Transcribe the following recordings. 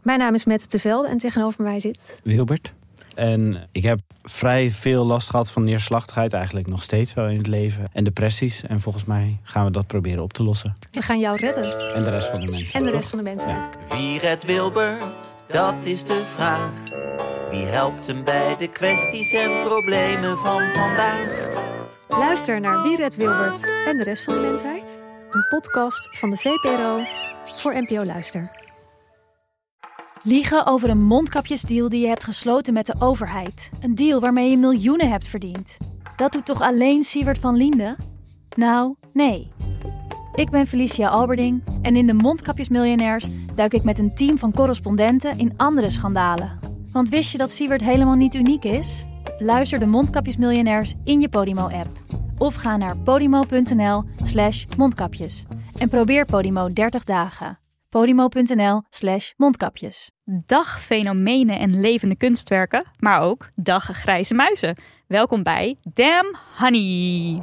Mijn naam is Mette Tevelde en tegenover mij zit Wilbert. En ik heb vrij veel last gehad van neerslachtigheid, eigenlijk nog steeds wel in het leven. En depressies. En volgens mij gaan we dat proberen op te lossen. We gaan jou redden. En de rest van de mensen. En de rest van de mensen. Ja. Wie redt Wilbert? Dat is de vraag. Wie helpt hem bij de kwesties en problemen van vandaag? Luister naar Wie redt Wilbert en de rest van de mensheid. Een podcast van de VPRO voor NPO Luister. Liegen over een mondkapjesdeal die je hebt gesloten met de overheid. Een deal waarmee je miljoenen hebt verdiend. Dat doet toch alleen Siewert van Liende? Nou, nee. Ik ben Felicia Alberding en in de Mondkapjesmiljonairs duik ik met een team van correspondenten in andere schandalen. Want wist je dat Siewert helemaal niet uniek is? Luister de Mondkapjesmiljonairs in je Podimo-app. Of ga naar podimo.nl/mondkapjes. En probeer Podimo 30 dagen. Podimo.nl/mondkapjes. Dag fenomenen en levende kunstwerken, maar ook dag grijze muizen. Welkom bij Damn Honey.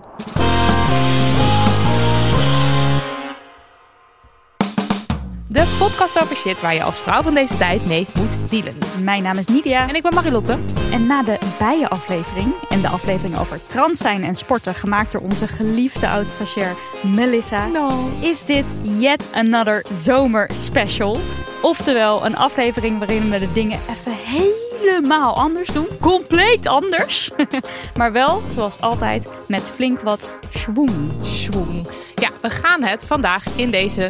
De podcast over shit waar je als vrouw van deze tijd mee moet dealen. Mijn naam is Nidia. En ik ben Marilotte. En na de bijenaflevering en de aflevering over trans zijn en sporten gemaakt door onze geliefde oud-stagiair Melissa, is dit yet another zomer special. Oftewel een aflevering waarin we de dingen even helemaal anders doen. Compleet anders. Maar wel, zoals altijd, met flink wat schwoem. Ja, we gaan het vandaag in deze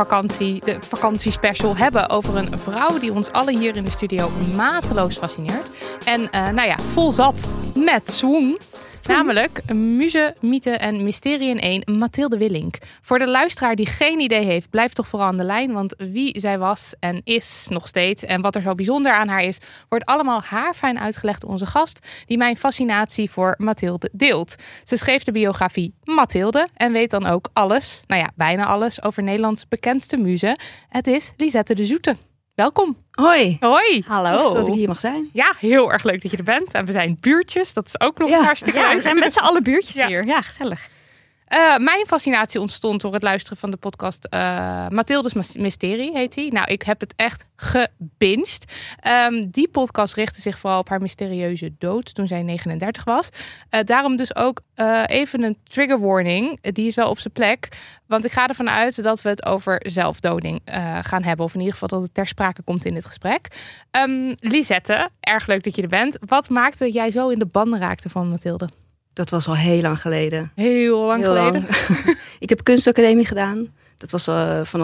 de vakantiespecial hebben over een vrouw die ons allen hier in de studio mateloos fascineert. En vol zat met swoon. Namelijk muze, mythe en mysterie in één, Mathilde Willink. Voor de luisteraar die geen idee heeft, blijf toch vooral aan de lijn. Want wie zij was en is nog steeds en wat er zo bijzonder aan haar is, wordt allemaal haarfijn uitgelegd door onze gast, die mijn fascinatie voor Mathilde deelt. Ze schreef de biografie Mathilde en weet dan ook alles, bijna alles, over Nederlands bekendste muze. Het is Lisette de Zoete. Welkom. Hoi. Hoi. Hallo. Dat ik hier mag zijn. Ja, heel erg leuk dat je er bent. En we zijn buurtjes. Dat is ook nog eens hartstikke leuk. Ja, we zijn met z'n allen buurtjes hier. Ja, gezellig. Mijn fascinatie ontstond door het luisteren van de podcast Mathilde's Mysterie, heet die. Nou, ik heb het echt gebinged. Die podcast richtte zich vooral op haar mysterieuze dood toen zij 39 was. Daarom dus ook even een trigger warning. Die is wel op zijn plek. Want ik ga ervan uit dat we het over zelfdoding gaan hebben. Of in ieder geval dat het ter sprake komt in dit gesprek. Lisette, erg leuk dat je er bent. Wat maakte dat jij zo in de banden raakte van Mathilde? Dat was al heel lang geleden. Heel lang geleden? Ik heb kunstacademie gedaan. Dat was van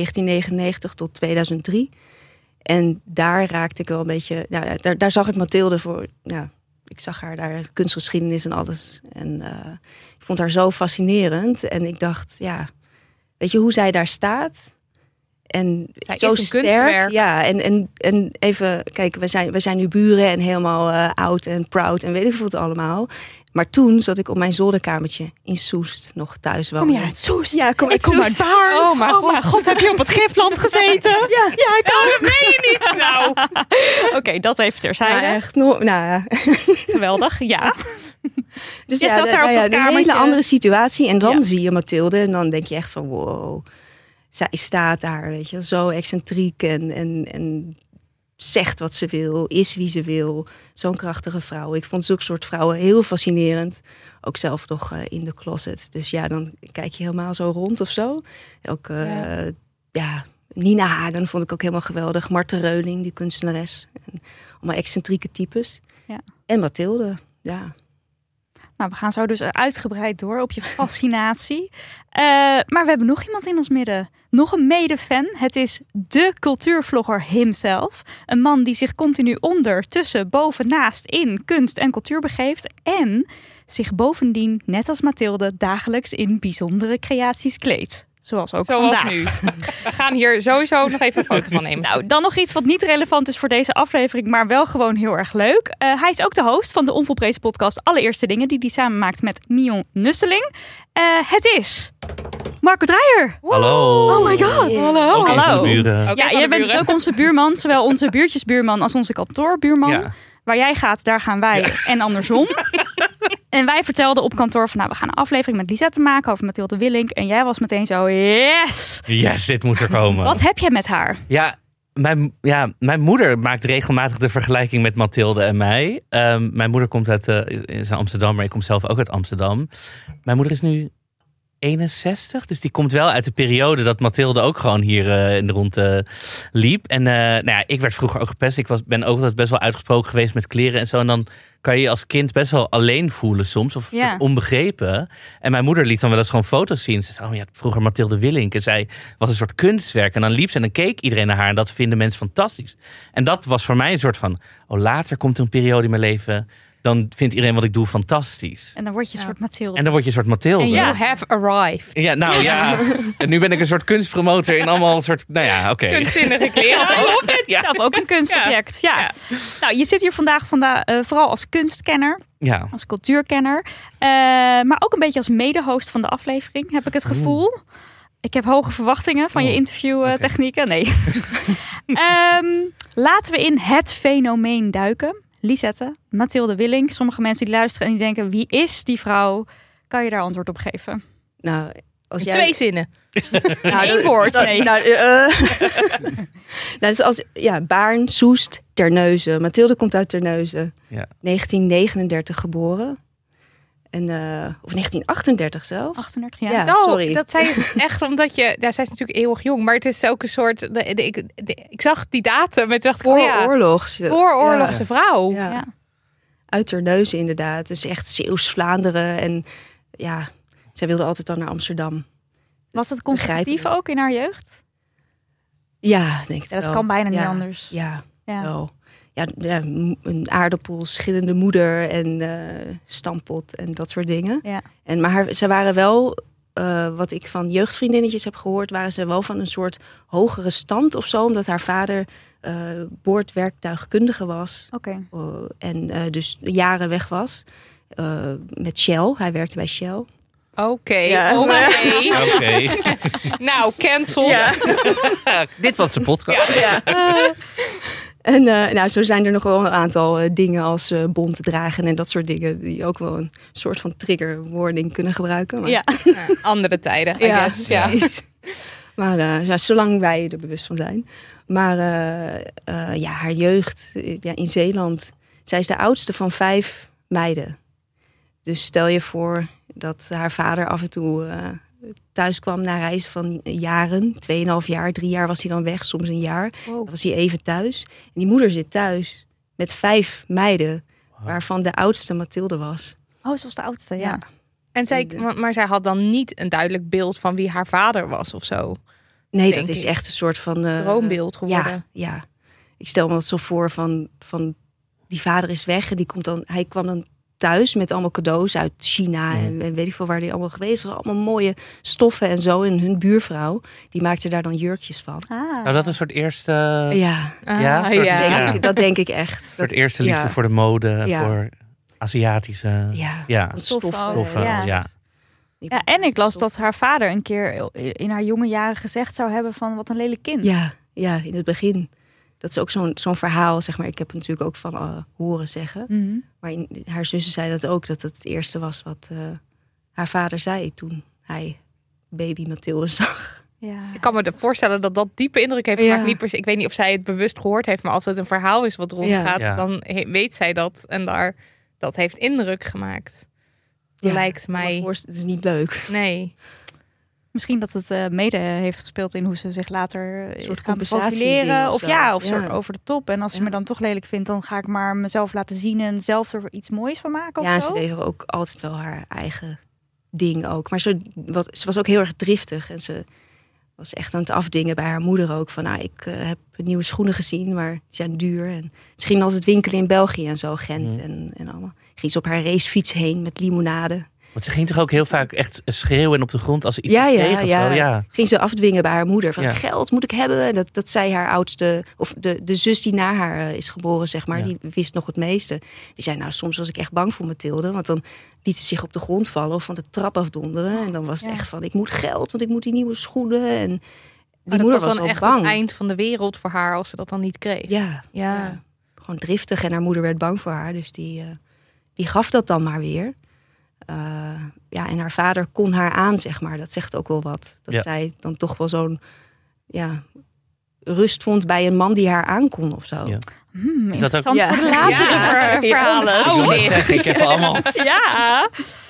1999 tot 2003. En daar raakte ik wel een beetje... Daar zag ik Mathilde voor... Ja, ik zag haar daar, kunstgeschiedenis en alles. En ik vond haar zo fascinerend. En ik dacht, weet je hoe zij daar staat? En zij zo is een sterk. kunstwerk. Ja, en even, kijk, we zijn nu buren en helemaal oud en proud en weet ik veel wat allemaal. Maar toen zat ik op mijn zolderkamertje in Soest nog thuis wonen. Kom je uit Soest? Ja, ik kom uit Soest. daar. Oh mijn god, heb je op het Gifland gezeten? Ja, ik ook. Dat meen je niet. Nou. Oké, dat even terzijde. Ja, echt. Geweldig, ja. Dus je zat daar op dat een kamertje. hele andere situatie. En dan zie je Mathilde en dan denk je echt van wow. Zij staat daar, weet je, zo excentriek en zegt wat ze wil, is wie ze wil. Zo'n krachtige vrouw. Ik vond zulke soort vrouwen heel fascinerend. Ook zelf nog in de closet. Dus ja, dan kijk je helemaal zo rond of zo. Ook, Nina Hagen vond ik ook helemaal geweldig. Martha Reuling, die kunstenares. En allemaal excentrieke types. Ja. En Mathilde, ja. Nou, we gaan zo dus uitgebreid door op je fascinatie. Maar we hebben nog iemand in ons midden. Nog een mede-fan. Het is de cultuurvlogger himself. Een man die zich continu onder, tussen, boven, naast, in kunst en cultuur begeeft. En zich bovendien, net als Mathilde, dagelijks in bijzondere creaties kleedt. Zoals vandaag. Nu. We gaan hier sowieso nog even een foto van nemen. Nou, dan nog iets wat niet relevant is voor deze aflevering, maar wel gewoon heel erg leuk. Hij is ook de host van de onvolprezen podcast Allereerste Dingen, die hij samen maakt met Mion Nusseling. Het is Marco Dreyer. Hallo. Oh my god. Hallo. Ook Hallo. van de buren. Ja, jij bent dus ook onze buurman, zowel onze buurtjesbuurman als onze kantoorbuurman. Ja. Waar jij gaat, daar gaan wij en andersom. En wij vertelden op kantoor van, we gaan een aflevering met Lisette maken over Mathilde Willink. En jij was meteen zo, yes! Yes, dit moet er komen. Wat heb jij met haar? Ja, Mijn moeder maakt regelmatig de vergelijking met Mathilde en mij. Mijn moeder komt uit Amsterdam, maar ik kom zelf ook uit Amsterdam. Mijn moeder is nu 61, dus die komt wel uit de periode dat Mathilde ook gewoon hier in de rondte liep. En ik werd vroeger ook gepest. Ik ben ook altijd best wel uitgesproken geweest met kleren en zo. En dan kan je je als kind best wel alleen voelen soms. Of soort onbegrepen. En mijn moeder liet dan wel eens gewoon foto's zien. Ze zei, vroeger Mathilde Willink. En zij was een soort kunstwerk. En dan liep ze en dan keek iedereen naar haar. En dat vinden mensen fantastisch. En dat was voor mij een soort van, later komt er een periode in mijn leven. Dan vindt iedereen wat ik doe fantastisch. En dan word je een soort Mathilde. En dan word je een soort Mathilde. And you have arrived. Ja, nou ja. En nu ben ik een soort kunstpromotor in allemaal een soort, oké. Kunstzinnige kleren. Zelf ook een kunstobject. Ja. Nou, je zit hier vandaag vooral als kunstkenner. Ja. Als cultuurkenner. Maar ook een beetje als mede-host van de aflevering, heb ik het gevoel. Ik heb hoge verwachtingen van je interviewtechnieken. Nee. Laten we in het fenomeen duiken. Lisette, Mathilde Willink. Sommige mensen die luisteren en die denken, wie is die vrouw? Kan je daar antwoord op geven? Nou, als jij... 2 zinnen. Eén woord, nee. Zoals Baarn, Soest, Terneuzen. Mathilde komt uit Terneuzen. Ja. 1939 geboren. Of 1938 zelfs. 38 Ja, jaar. sorry. Dat zij is echt omdat je... Ja, zij is natuurlijk eeuwig jong. Maar het is ook een soort... Ik zag die datum en dacht vooroorlogse vrouw. Ja. Ja. Uit Terneuzen inderdaad. Dus echt Zeeuws-Vlaanderen. En zij wilde altijd dan naar Amsterdam. Was het conservatief ook in haar jeugd? Ja, denk ik Dat wel. kan bijna niet anders. Ja, wel. Ja, een aardappel, schillende moeder en stampot en dat soort dingen. Ja. Maar ze waren wel, wat ik van jeugdvriendinnetjes heb gehoord, waren ze wel van een soort hogere stand of zo. Omdat haar vader boordwerktuigkundige was. Oké. En dus jaren weg was. Met Shell, hij werkte bij Shell. Oké. Nou, cancel. Ja. Dit was de podcast. Ja. En zo zijn er nog wel een aantal dingen als bont dragen en dat soort dingen. Die ook wel een soort van trigger warning kunnen gebruiken. Maar... Ja. Andere tijden, I guess. Ja. Maar zolang wij er bewust van zijn. Maar haar jeugd in Zeeland. Zij is de oudste van 5 meiden. Dus stel je voor dat haar vader af en toe thuis kwam na reizen van jaren. 2,5 jaar, 3 jaar was hij dan weg, soms een jaar. Wow. Dan was hij even thuis. En die moeder zit thuis met 5 meiden, waarvan de oudste Mathilde was. Oh, ze was de oudste, ja. En maar zij had dan niet een duidelijk beeld van wie haar vader was of zo. Nee, dat is echt een soort van... droombeeld geworden. Ja. Ik stel me dat zo voor van die vader is weg en hij kwam dan thuis met allemaal cadeaus uit China en weet ik veel waar die allemaal geweest was. Allemaal mooie stoffen en zo. En hun buurvrouw, die maakte daar dan jurkjes van. Nou, dat een soort eerste... Dat denk ik echt. Een soort eerste liefde voor de mode, voor Aziatische stoffen. Ja, en ik las dat haar vader een keer in haar jonge jaren gezegd zou hebben van wat een lelijk kind. Ja, in het begin. Dat is ook zo'n verhaal, zeg maar. Ik heb het natuurlijk ook van horen zeggen. Mm-hmm. Maar haar zussen zei dat ook, dat het eerste was wat haar vader zei toen hij baby Mathilde zag. Ja. Ik kan me voorstellen dat dat diepe indruk heeft gemaakt. Ik weet niet of zij het bewust gehoord heeft, maar als het een verhaal is wat rondgaat, dan weet zij dat. En dat heeft indruk gemaakt. Lijkt mij. Het is niet leuk. Nee. Misschien dat het mede heeft gespeeld in hoe ze zich later een soort gaan profileren. Of soort over de top. En als ze me dan toch lelijk vindt, dan ga ik maar mezelf laten zien en zelf er iets moois van maken. Ja, ze deed er ook altijd wel haar eigen ding ook. Maar ze was ook heel erg driftig. En ze was echt aan het afdingen bij haar moeder ook. Van ik heb nieuwe schoenen gezien, maar die zijn duur. En ze ging altijd winkelen in België en zo, Gent en allemaal. Ging ze op haar racefiets heen met limonade. Want ze ging toch ook heel vaak echt schreeuwen op de grond als ze iets kreeg of zo? Ja. Ging ze afdwingen bij haar moeder. Van geld moet ik hebben. Dat zei haar oudste, of de zus die na haar is geboren, zeg maar. Ja. Die wist nog het meeste. Die zei, nou soms was ik echt bang voor Mathilde. Want dan liet ze zich op de grond vallen of van de trap afdonderen. En dan was het echt van, ik moet geld, want ik moet die nieuwe schoenen. En die moeder was dan echt bang. Het eind van de wereld voor haar als ze dat dan niet kreeg. Ja. Gewoon driftig. En haar moeder werd bang voor haar. Dus die gaf dat dan maar weer. En haar vader kon haar aan, zeg maar. Dat zegt ook wel wat. Dat zij dan toch wel zo'n rust vond bij een man die haar aankon of zo. Ja. Interessant ook- voor de latere verhalen. Ik heb allemaal... Ja.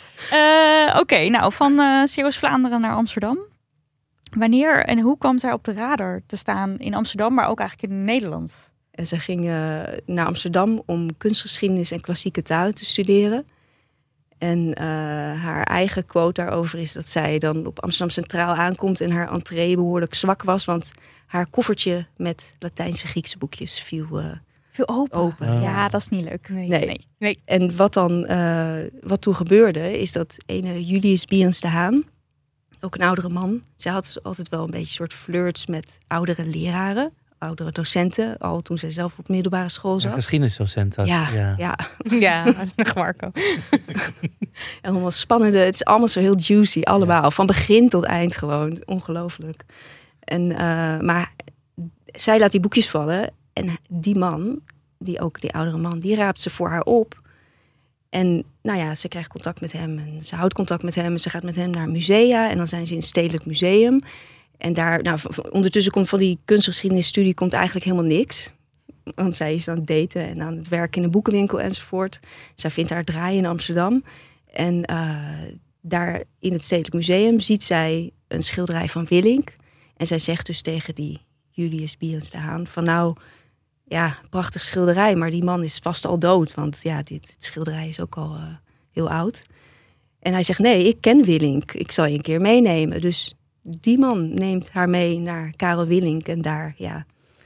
Oké, nou van Zeeuws-Vlaanderen naar Amsterdam. Wanneer en hoe kwam zij op de radar te staan in Amsterdam, maar ook eigenlijk in Nederland? En ze ging naar Amsterdam om kunstgeschiedenis en klassieke talen te studeren. En haar eigen quote daarover is dat zij dan op Amsterdam Centraal aankomt en haar entree behoorlijk zwak was, want haar koffertje met Latijnse Griekse boekjes viel open. Ja, dat is niet leuk. Nee. En wat toen gebeurde is dat ene Julius Bierens de Haan, ook een oudere man, zij had altijd wel een beetje soort flirts met oudere leraren, oudere docenten, al toen zij zelf op middelbare school zat. Geschiedenisdocent. Ja. Ja, dat is nog Marco. Allemaal spannende, het is allemaal zo heel juicy, allemaal. Ja. Van begin tot eind gewoon, ongelooflijk. En, maar zij laat die boekjes vallen en die man, die oudere man, die raapt ze voor haar op. En nou ja, ze krijgt contact met hem en ze houdt contact met hem en ze gaat met hem naar musea en dan zijn ze in het Stedelijk Museum. En daar, ondertussen komt van die kunstgeschiedenisstudie komt eigenlijk helemaal niks. Want zij is aan het daten en aan het werken in een boekenwinkel enzovoort. Zij vindt haar draai in Amsterdam. En daar in het Stedelijk Museum ziet zij een schilderij van Willink. En zij zegt dus tegen die Julius Bierens de Haan van nou, ja, prachtig schilderij, maar die man is vast al dood. Want ja, dit schilderij is ook al heel oud. En hij zegt nee, ik ken Willink. Ik zal je een keer meenemen. Dus die man neemt haar mee naar Karel Willink. En daar, ja,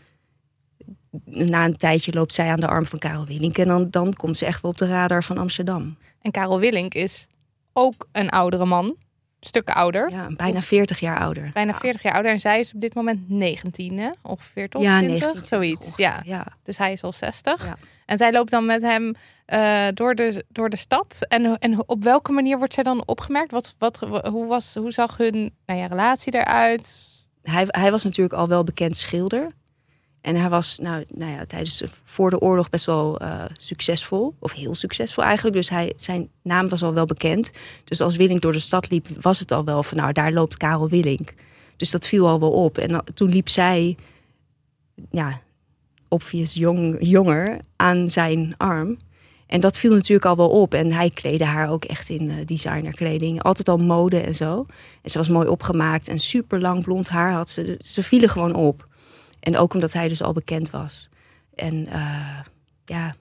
na een tijdje loopt zij aan de arm van Karel Willink. En dan komt ze echt wel op de radar van Amsterdam. En Karel Willink is ook een oudere man. Stukken ouder. Ja, bijna 40 jaar ouder. Bijna 40 jaar ouder. En zij is op dit moment 19, hè? Ongeveer toch? Ja, 20? 19. Zoiets. Ongeveer, ja. Dus hij is al 60. Ja. En zij loopt dan met hem door de stad. En op welke manier wordt zij dan opgemerkt? Hoe zag hun relatie eruit? Hij was natuurlijk al wel bekend schilder. En hij was voor de oorlog best wel succesvol. Of heel succesvol eigenlijk. Dus zijn naam was al wel bekend. Dus als Willink door de stad liep, was het al wel van nou, daar loopt Karel Willink. Dus dat viel al wel op. En toen liep zij, ja, obvious jonger aan zijn arm. En dat viel natuurlijk al wel op. En hij kleedde haar ook echt in designerkleding. Altijd al mode en zo. En ze was mooi opgemaakt en super lang blond haar had ze. Ze vielen gewoon op. En ook omdat hij dus al bekend was. En ja.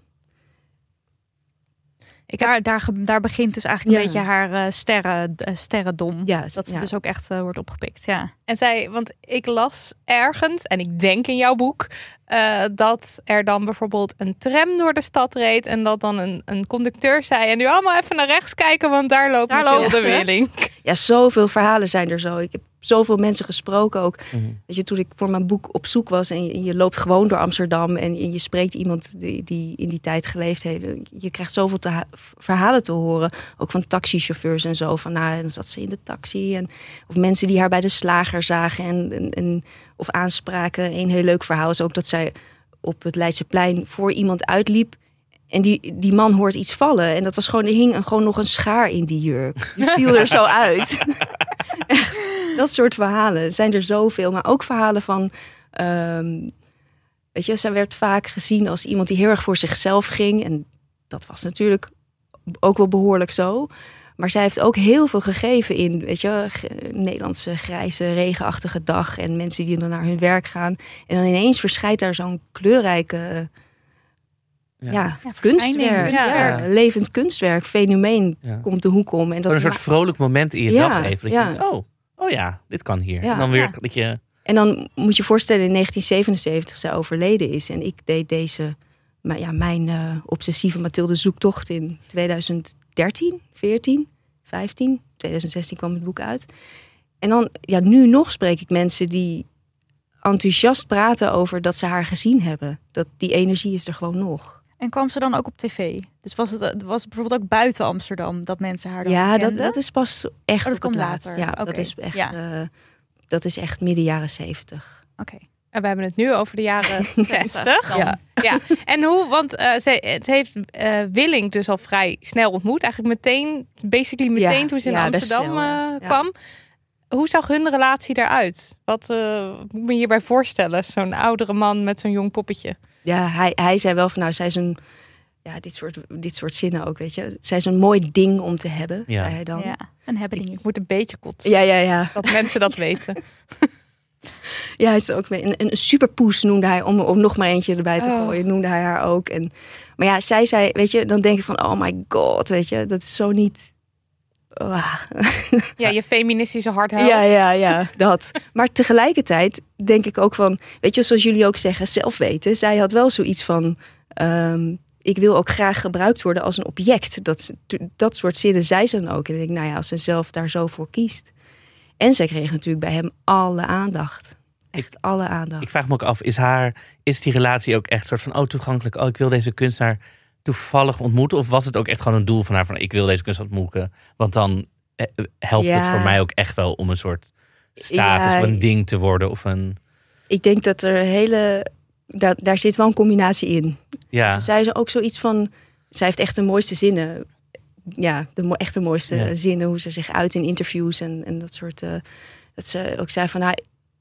Daar begint dus eigenlijk een beetje haar sterrendom. Ja, dat ze dus ook echt wordt opgepikt. Ja. En zij, want ik las ergens, en ik denk in jouw boek, dat er dan bijvoorbeeld een tram door de stad reed. En dat dan een conducteur zei, en nu allemaal even naar rechts kijken, want daar loopt Mathilde Willink. Ja, zoveel verhalen zijn er zo. Ik heb zoveel mensen gesproken ook. Mm-hmm. Weet je, toen ik voor mijn boek op zoek was en je loopt gewoon door Amsterdam en je spreekt iemand die in die tijd geleefd heeft. Je krijgt zoveel verhalen te horen. Ook van taxichauffeurs en zo. Van nou, dan zat ze in de taxi. Of mensen die haar bij de slager zagen of aanspraken. Een heel leuk verhaal is ook dat zij op het Leidseplein voor iemand uitliep. En die man hoort iets vallen. En dat was gewoon, er hing gewoon nog een schaar in die jurk. Die viel er zo uit. Echt, dat soort verhalen zijn er zoveel. Maar ook verhalen van... weet je, zij werd vaak gezien als iemand die heel erg voor zichzelf ging. En dat was natuurlijk ook wel behoorlijk zo. Maar zij heeft ook heel veel gegeven in, weet je, Nederlandse grijze, regenachtige dag. En mensen die dan naar hun werk gaan. En dan ineens verschijnt daar zo'n kleurrijke... kunstwerk. Ja. Levend kunstwerk, fenomeen komt de hoek om. En dat een soort vrolijk moment in je dag even. Dat je denkt, oh ja, dit kan hier. Ja. En dan weer dat je... En dan moet je voorstellen, in 1977 zij overleden is. En ik deed deze, mijn obsessieve Mathilde zoektocht in 2013, 14, 15. 2016 kwam het boek uit. En dan, nu nog spreek ik mensen die enthousiast praten over dat ze haar gezien hebben. Dat die energie is er gewoon nog. En kwam ze dan ook op tv? Dus was het bijvoorbeeld ook buiten Amsterdam dat mensen haar dan kenden? dat is pas echt dat op het laatst. later. Ja, okay. Dat is echt midden jaren 70. Oké. En we hebben het nu over de jaren 60. Ja. En hoe, want het heeft Willink dus al vrij snel ontmoet. Eigenlijk meteen toen ze in Amsterdam kwam. hoe zag hun relatie eruit? Wat moet ik me hierbij voorstellen? Zo'n oudere man met zo'n jong poppetje. Ja, hij zei wel van nou, zij is een... Ja, dit soort zinnen ook, weet je. Zij is een mooi ding om te hebben, zei hij dan. Ja, een hebben dingetje. Ik moet een beetje kotsen. Ja. Dat mensen dat weten. Ja, hij is ook een superpoes noemde hij, om nog maar eentje erbij te gooien, noemde hij haar ook. Maar ja, zij zei, weet je, dan denk ik van, oh my god, weet je, dat is zo niet... Ja, je feministische hart helpt. Ja, dat. Maar tegelijkertijd denk ik ook van, weet je, zoals jullie ook zeggen, zelf weten. Zij had wel zoiets van, ik wil ook graag gebruikt worden als een object. Dat soort zinnen zei ze dan ook. En ik denk, nou ja, als ze zelf daar zo voor kiest. En zij kreeg natuurlijk bij hem alle aandacht. Echt alle aandacht. Ik vraag me ook af, is die relatie ook echt soort van, toegankelijk? Ik wil deze kunstenaar toevallig ontmoeten? Of was het ook echt gewoon een doel van haar van, ik wil deze kunstenaar ontmoeten? Want dan helpt het voor mij ook echt wel om een soort status of een ding te worden. Of een... Ik denk dat er daar zit wel een combinatie in. Ja. Ze zei ook zoiets van, zij heeft echt de mooiste zinnen. Ja, echt de mooiste zinnen, hoe ze zich uit in interviews en dat soort. Dat ze ook zei van,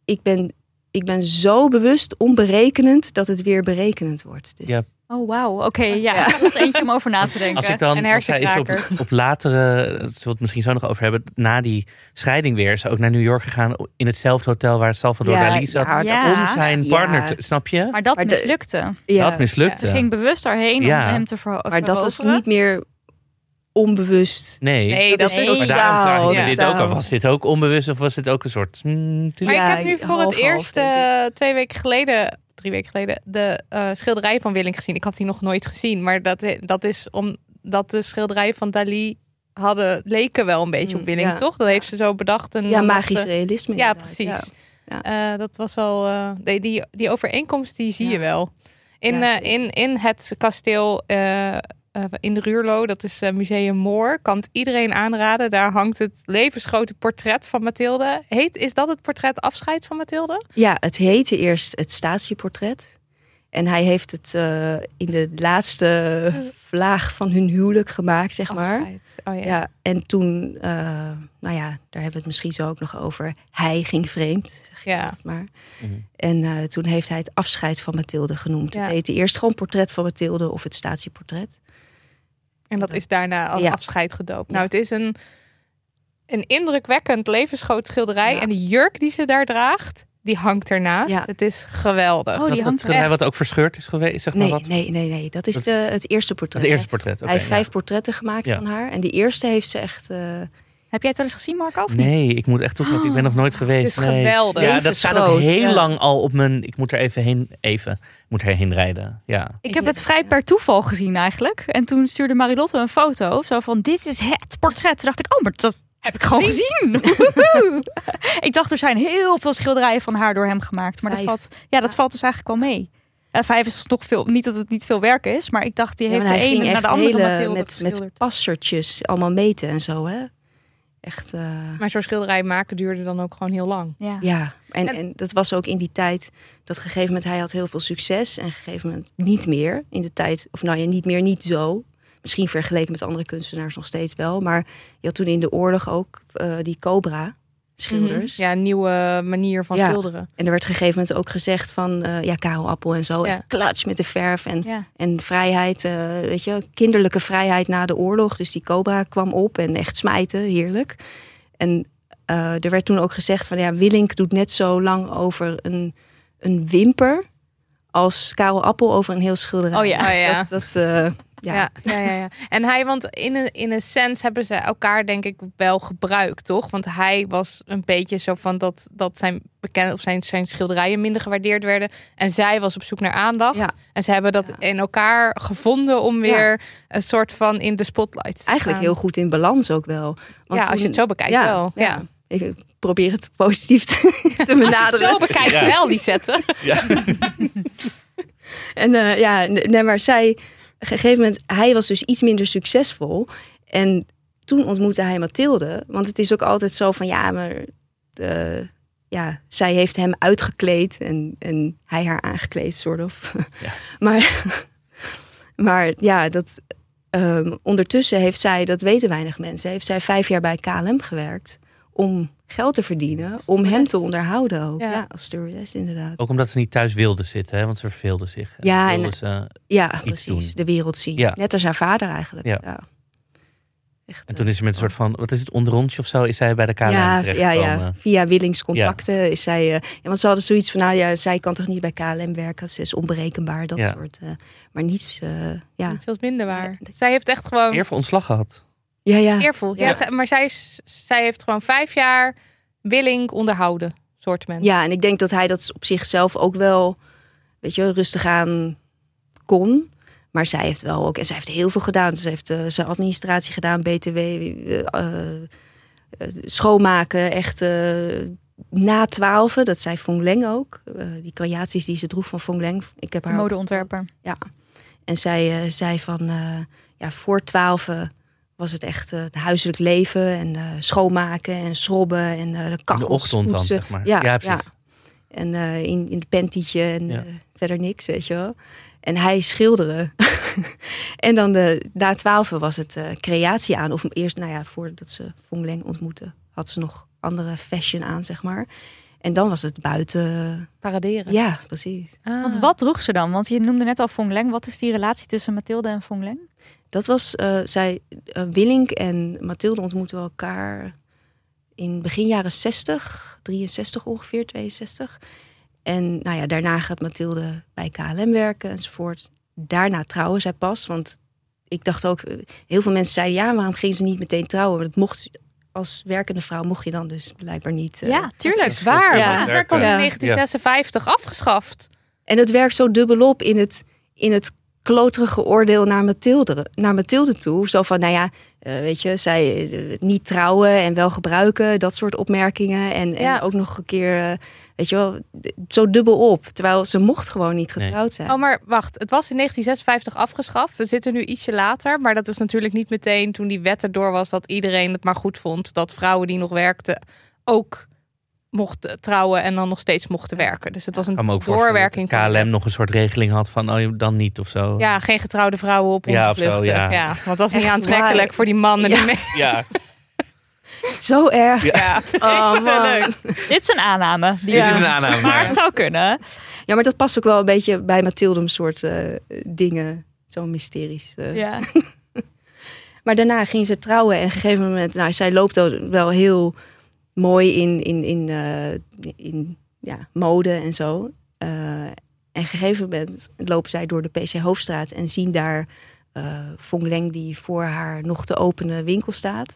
ik ben zo bewust onberekenend dat het weer berekenend wordt. Dus. Ja. Oh, wauw. Oké, dat is eentje om over na te denken. Als ik dan, en zij is op latere, zullen we het misschien zo nog over hebben, na die scheiding weer, is ze ook naar New York gegaan in hetzelfde hotel waar Salvador Dalí zat. Om zijn partner, snap je? Maar dat mislukte. Dat mislukte. Ze ging bewust daarheen om hem te veroveren. Maar dat is niet meer onbewust. Nee, dat is maar daarom vraag ik dit ook af. Was dit ook onbewust of was dit ook een soort... Maar ik heb nu voor het eerst 3 weken geleden de schilderij van Willink gezien. Ik had die nog nooit gezien. Maar dat is omdat de schilderijen van Dalí leken wel een beetje op Willink, toch? Dat heeft ze zo bedacht. Magisch realisme. Ja, precies. Ja. Dat was wel... die overeenkomst, die zie je wel. In het kasteel... in de Ruurlo, dat is Museum Moor, kan het iedereen aanraden. Daar hangt het levensgrote portret van Mathilde. Is dat het portret Afscheid van Mathilde? Ja, het heette eerst het statieportret. En hij heeft het in de laatste vlaag van hun huwelijk gemaakt, zeg maar. Oh, ja. Ja, en toen, daar hebben we het misschien zo ook nog over. Hij ging vreemd, zeg je het maar. Mm-hmm. En toen heeft hij het Afscheid van Mathilde genoemd. Het heette eerst gewoon Portret van Mathilde of het statieportret. En dat is daarna als afscheid gedoopt. Nou, het is een indrukwekkend levensgroot schilderij. Ja. En de jurk die ze daar draagt, die hangt ernaast. Ja. Het is geweldig. Oh, die hangt schilderij wat ook verscheurd is geweest? Zeg maar wat? Nee. Dat is het eerste portret. Het eerste portret, Hij heeft 5 portretten gemaakt van haar. En die eerste heeft ze echt... Heb jij het wel eens gezien, Marco? Of niet? Nee, ik moet echt toegeven, ik ben nog nooit geweest. Het is geweldig. Ja, dat staat ook heel lang al op mijn... Ik moet er even heen rijden. Ja. Ik heb het vrij per toeval gezien eigenlijk. En toen stuurde Marilotte een foto. Zo van, dit is het portret. Toen dacht ik, maar dat heb ik gewoon gezien. Ik dacht, er zijn heel veel schilderijen van haar door hem gemaakt. Maar dat valt dus eigenlijk wel mee. 5 is nog veel, niet dat het niet veel werk is. Maar ik dacht, die heeft de ene naar de andere Mathilde met passertjes allemaal meten en zo, hè. Echt, Maar zo'n schilderij maken duurde dan ook gewoon heel lang. Ja. En dat was ook in die tijd dat gegeven moment hij had heel veel succes en gegeven moment niet meer in de tijd, of niet zo. Misschien vergeleken met andere kunstenaars nog steeds wel, maar je had toen in de oorlog ook die Cobra schilders. Ja, een nieuwe manier van schilderen. En er werd gegeven moment ook gezegd van Karel Appel en zo. Echt klats met de verf en vrijheid, weet je, kinderlijke vrijheid na de oorlog. Dus die Cobra kwam op en echt smijten, heerlijk. En er werd toen ook gezegd van Willink doet net zo lang over een wimper als Karel Appel over een heel schilderij. Ja. En want in een sens hebben ze elkaar denk ik wel gebruikt, toch? Want hij was een beetje zo van dat zijn bekende of zijn schilderijen minder gewaardeerd werden. En zij was op zoek naar aandacht. Ja. En ze hebben dat in elkaar gevonden om weer een soort van in de spotlight te eigenlijk staan. Heel goed in balans ook wel. Want als je het zo bekijkt wel. Ja. Ik probeer het positief te benaderen. Als je het zo bekijkt wel, Lisette. Ja. En maar zij... Op een gegeven moment, hij was dus iets minder succesvol. En toen ontmoette hij Mathilde. Want het is ook altijd zo van, zij heeft hem uitgekleed en hij haar aangekleed, soort of. Ja. maar ondertussen heeft zij, dat weten weinig mensen, heeft zij 5 jaar bij KLM gewerkt om geld te verdienen om hem te onderhouden ook. Ja, als stewardess inderdaad. Ook omdat ze niet thuis wilden zitten, hè? Want ze verveelden zich. Precies. doen. De wereld zien. Ja. Net als haar vader eigenlijk. Ja. Echt, En toen is ze met een soort van, wat is het, onderrondje of zo, is zij bij de KLM terechtgekomen. Ja. Via Willings contacten is zij... want ze hadden zoiets van, zij kan toch niet bij KLM werken. Ze is onberekenbaar, dat soort. Maar niets... Iets wat minder waar. Zij heeft echt gewoon... Eervol ontslag gehad. Ja. Eervol. Ja. Maar zij heeft gewoon 5 jaar Willing onderhouden. Soortement. Ja, en ik denk dat hij dat op zichzelf ook wel, rustig aan kon. Maar zij heeft wel ook, en zij heeft heel veel gedaan. Ze heeft zijn administratie gedaan, BTW, schoonmaken, echt na 12. Dat zei Fong Leng ook. Die creaties die ze droeg van Fong Leng. Ik heb haar modeontwerper. Ja. En zij zei van, voor 12 was het echt het huiselijk leven en schoonmaken en schrobben en de kachels de ochtend poetsen. Dan, zeg maar. Ja, precies. En in het pantietje en verder niks, weet je wel. En hij schilderen. En dan na 12 was het creatie aan. Of eerst, voordat ze Fong Leng ontmoette, had ze nog andere fashion aan, zeg maar. En dan was het buiten... Paraderen. Ja, precies. Want wat droeg ze dan? Want je noemde net al Fong Leng. Wat is die relatie tussen Mathilde en Fong Leng? Dat was, Willink en Mathilde ontmoetten elkaar in begin jaren 60, 63 ongeveer, 62. En daarna gaat Mathilde bij KLM werken enzovoort. Daarna trouwen zij pas, want ik dacht ook, heel veel mensen zeiden, waarom ging ze niet meteen trouwen? Want het mocht, als werkende vrouw mocht je dan dus blijkbaar niet. Ja, tuurlijk. Dat is waar. Ja. Het werk was in 1956 afgeschaft. En het werkt zo dubbelop in het kloterige oordeel naar Mathilde toe. Zo van, zij niet trouwen en wel gebruiken. Dat soort opmerkingen. En ook nog een keer, zo dubbel op. Terwijl ze mocht gewoon niet getrouwd zijn. Oh, maar wacht. Het was in 1956 afgeschaft. We zitten nu ietsje later. Maar dat is natuurlijk niet meteen toen die wet erdoor was dat iedereen het maar goed vond. Dat vrouwen die nog werkten ook mochten trouwen en dan nog steeds mochten werken. Dus het was een doorwerking. KLM nog een soort regeling had van, dan niet of zo. Ja, geen getrouwde vrouwen op onze vluchten. Ja, want dat is niet aantrekkelijk voor die mannen die mee... Ja. Zo erg. Ja. Leuk. Dit is een aanname. Dit is een aanname. Maar het zou kunnen. Ja, maar dat past ook wel een beetje bij Mathilde, een soort dingen. Zo mysterisch. Ja. Maar daarna ging ze trouwen en op een gegeven moment... zij loopt wel heel mooi in mode en zo. En op een gegeven moment lopen zij door de PC Hoofdstraat en zien daar Fong Leng die voor haar nog te openen winkel staat.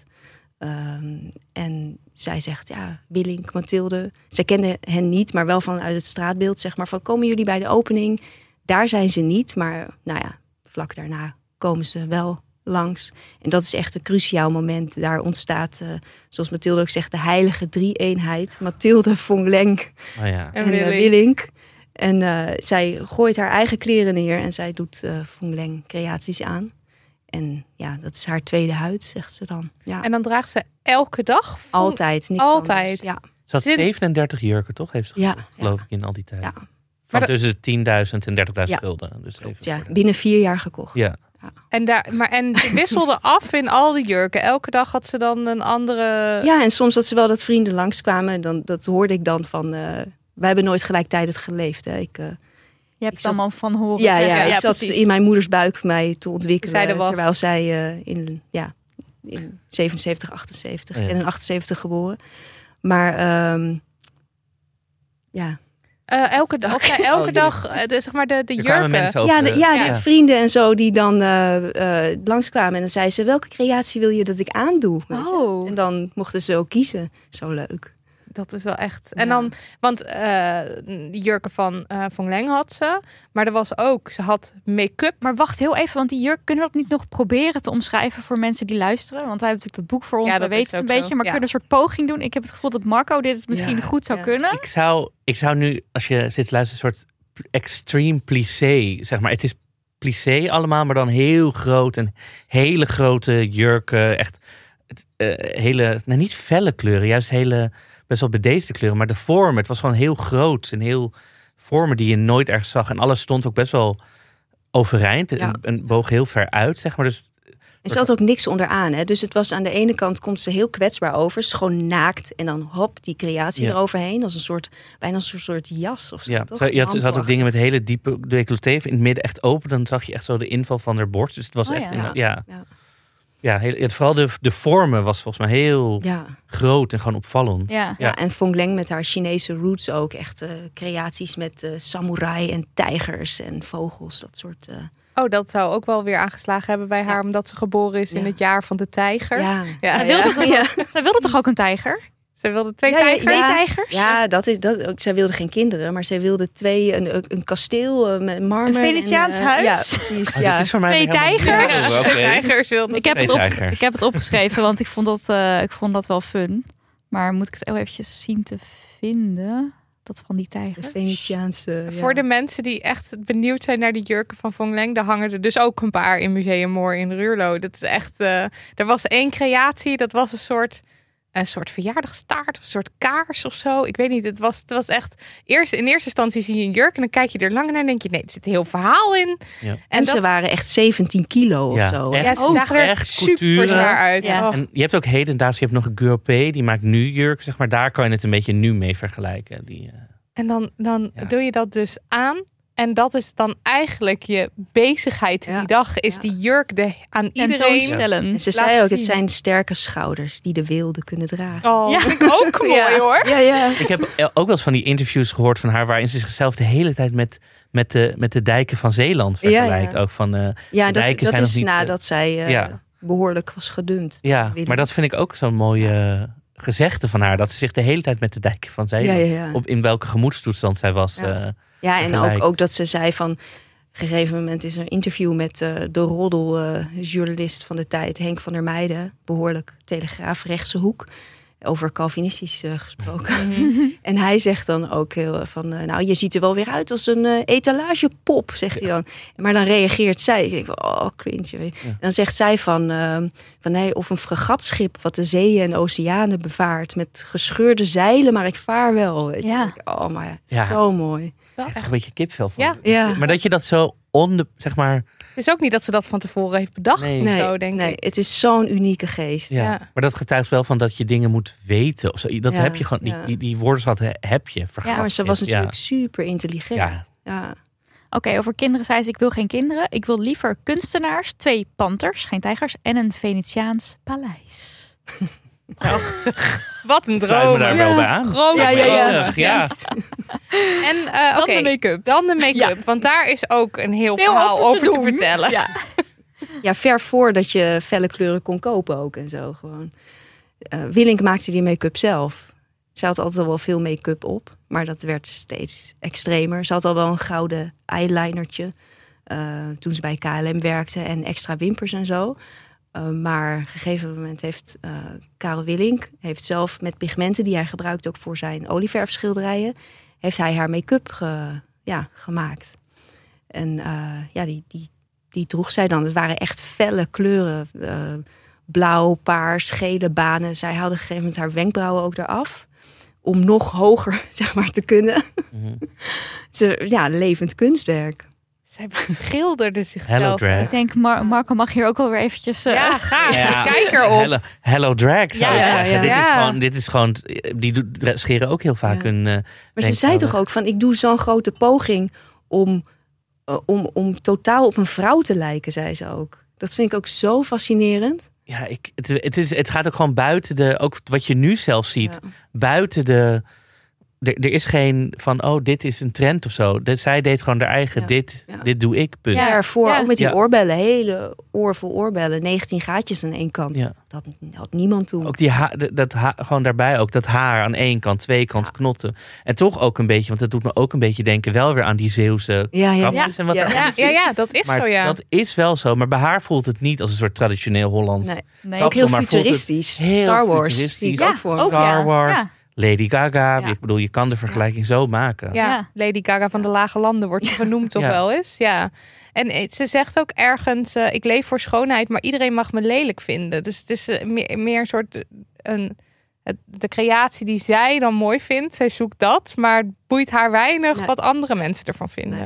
En zij zegt, Willink, Mathilde. Zij kenden hen niet, maar wel vanuit het straatbeeld, zeg maar. Van, komen jullie bij de opening? Daar zijn ze niet, maar vlak daarna komen ze wel langs. En dat is echt een cruciaal moment. Daar ontstaat, zoals Mathilde ook zegt, de heilige drie-eenheid. Mathilde, Fong Leng en Willink. En zij gooit haar eigen kleren neer en zij doet Fong Leng creaties aan. En dat is haar tweede huid, zegt ze dan. Ja. En dan draagt ze elke dag? Altijd, niks Altijd. Anders. Ja. Ze had 37 jurken, toch? Heeft ze gekocht, geloof ik, in al die tijd. Ja. Van tussen 10.000 en 30.000 gulden. Dus binnen 4 jaar gekocht. Ja. En ze wisselde af in al die jurken. Elke dag had ze dan een andere... Ja, en soms had ze wel dat vrienden langskwamen. Dat hoorde ik dan van... wij hebben nooit gelijktijdig geleefd. Hè. Je hebt het allemaal van horen. Ja, ik zat in mijn moeders buik mij te ontwikkelen. Terwijl zij in 77, 78 en in 78 geboren. Maar elke dag, zeg maar de jurken. Die vrienden en zo die dan langskwamen. En dan zei ze, welke creatie wil je dat ik aandoe? En dan mochten ze ook kiezen. Zo leuk. Dat is wel echt. En dan, want de jurken van Fong Leng had ze. Maar er was ook, ze had make-up. Maar wacht heel even, want die jurk, kunnen we dat niet nog proberen te omschrijven voor mensen die luisteren? Want hij heeft natuurlijk dat boek voor ons, we weten het een beetje. Maar kunnen we een soort poging doen? Ik heb het gevoel dat Marco dit misschien goed zou kunnen. Ik zou nu, als je zit te luisteren, een soort extreme plissé, zeg maar. Het is plissé allemaal, maar dan heel groot en hele grote jurken. Echt hele, niet felle kleuren, juist hele... best wel bedeesde kleuren, maar de vorm, het was gewoon heel groot en heel vormen die je nooit ergens zag. En alles stond ook best wel overeind en boog heel ver uit, zeg maar. Dus En ze had ook niks onderaan. Hè? Dus het was aan de ene kant komt ze heel kwetsbaar over. Ze is gewoon naakt. En dan hop, die creatie eroverheen. Als bijna een soort jas of zo. Ja, toch? ze had ook dingen met hele diepe decolleté. In het midden echt open. Dan zag je echt zo de inval van haar borst. Dus het was vooral de vormen was volgens mij heel groot en gewoon opvallend. Ja. En Phong Leng met haar Chinese roots ook. Echt creaties met samurai en tijgers en vogels. Dat soort... dat zou ook wel weer aangeslagen hebben bij haar. Omdat ze geboren is in het jaar van de tijger. Zij wilde toch ook een tijger? Zij wilde twee tijgers? Twee tijgers? Ja, zij wilde geen kinderen. Maar zij wilde een kasteel met marmer. Een Venetiaans huis? Ja, precies. Dit is voor mij Twee tijgers? Tijgers wilde ik heb het opgeschreven, want ik vond dat wel fun. Maar moet ik het ook eventjes zien te vinden? Dat van die tijgers. De Venetiaanse... Voor de mensen die echt benieuwd zijn naar die jurken van Phong Leng, daar hangen er dus ook een paar in Museum Moor in Ruurlo. Dat is echt... er was één creatie, dat was een soort verjaardagstaart of een soort kaars of zo. Ik weet niet, het was echt... in eerste instantie zie je een jurk en dan kijk je er langer naar en denk je, nee, er zit een heel verhaal in. Ja. En ze waren echt 17 kilo of zo. Echt, ze zagen er echt super zwaar uit. Ja. En je hebt ook hedendaags, je hebt nog een Guopé, die maakt nu jurk, zeg maar. Daar kan je het een beetje nu mee vergelijken. En dan doe je dat dus aan. En dat is dan eigenlijk je bezigheid die dag. Is die jurk aan iedereen En ze zei ook, het zijn sterke schouders die de weelde kunnen dragen. Oh, vind ik ook mooi hoor. Ja. Ik heb ook wel eens van die interviews gehoord van haar, waarin ze zichzelf de hele tijd met de dijken van Zeeland vergelijkt. Ook van, dat zijn is niet, nadat zij behoorlijk was gedumpt. Ja, maar dat vind ik ook zo'n mooie gezegde van haar. Dat ze zich de hele tijd met de dijken van Zeeland, in welke gemoedstoestand zij was... Ja, en ook dat ze zei van... Op een gegeven moment is er een interview met de roddeljournalist van de tijd, Henk van der Meijden, behoorlijk Telegraaf rechtse hoek, over Calvinistisch gesproken. En hij zegt dan ook heel van, je ziet er wel weer uit als een etalagepop, zegt hij dan. Maar dan reageert zij, ik denk, cringe. Ja. Dan zegt zij van nee, of een fregatschip wat de zeeën en oceanen bevaart met gescheurde zeilen, maar ik vaar wel. Weet je. Maar zo mooi. Ik heb een beetje kipvel van. Ja. Maar dat je dat zo zeg maar... Het is ook niet dat ze dat van tevoren heeft bedacht of zo, denk ik. Het is zo'n unieke geest. Ja. Maar dat getuigt wel van dat je dingen moet weten. Of zo. Dat heb je gewoon, die woordenschat heb je. Ja, maar ze was natuurlijk super intelligent. Ja. Oké, over kinderen zei ze, ik wil geen kinderen. Ik wil liever kunstenaars, 2 panters, geen tijgers, en een Venetiaans paleis. Wat een droom. Sluit me daar wel bij aan. Ja. En dan de make-up. Dan de make-up. Want daar is ook een heel verhaal over te vertellen. Ja, ver voordat je felle kleuren kon kopen ook en zo gewoon. Willink maakte die make-up zelf. Ze had altijd al wel veel make-up op, maar dat werd steeds extremer. Ze had al wel een gouden eyelinertje toen ze bij KLM werkte en extra wimpers en zo. Maar op een gegeven moment heeft Karel Willink heeft zelf met pigmenten die hij gebruikt ook voor zijn olieverfschilderijen, heeft hij haar make-up gemaakt. En die droeg zij dan. Het waren echt felle kleuren. Blauw, paars, gele banen. Zij haalde op een gegeven moment haar wenkbrauwen ook eraf. Om nog hoger, zeg maar, te kunnen. Levend kunstwerk. Zij beschilderde zichzelf. Hello Drag. Ik denk, Marco mag hier ook wel weer eventjes... Kijk erop. Hello Drag, zou ik zeggen. Dit is gewoon... Die scheren ook heel vaak hun... maar ze zei toch ook van, ik doe zo'n grote poging om totaal op een vrouw te lijken, zei ze ook. Dat vind ik ook zo fascinerend. Ja, het gaat ook gewoon buiten ook wat je nu zelf ziet. Ja. Buiten de... Er is geen van, dit is een trend of zo. Zij deed gewoon haar eigen, dit doe ik, punt. Ja, ervoor ook met die oorbellen, hele oorvol oorbellen. 19 gaatjes aan één kant. Ja. Dat had niemand toen. Ook gewoon daarbij ook, dat haar aan één kant, 2 kanten knotten. En toch ook een beetje, want dat doet me ook een beetje denken wel weer aan die Zeeuwse kapjes en wat dat is maar zo, ja. Dat is wel zo, maar bij haar voelt het niet als een soort traditioneel Hollands. Nee. Ook heel futuristisch. Star Wars. Star Wars. Lady Gaga, ik bedoel, je kan de vergelijking zo maken. Ja, Lady Gaga van de Lage Landen wordt ze genoemd toch wel eens. Ja. En ze zegt ook ergens, ik leef voor schoonheid, maar iedereen mag me lelijk vinden. Dus het is meer een soort, de creatie die zij dan mooi vindt, zij zoekt dat, maar het boeit haar weinig wat andere mensen ervan vinden. Nee.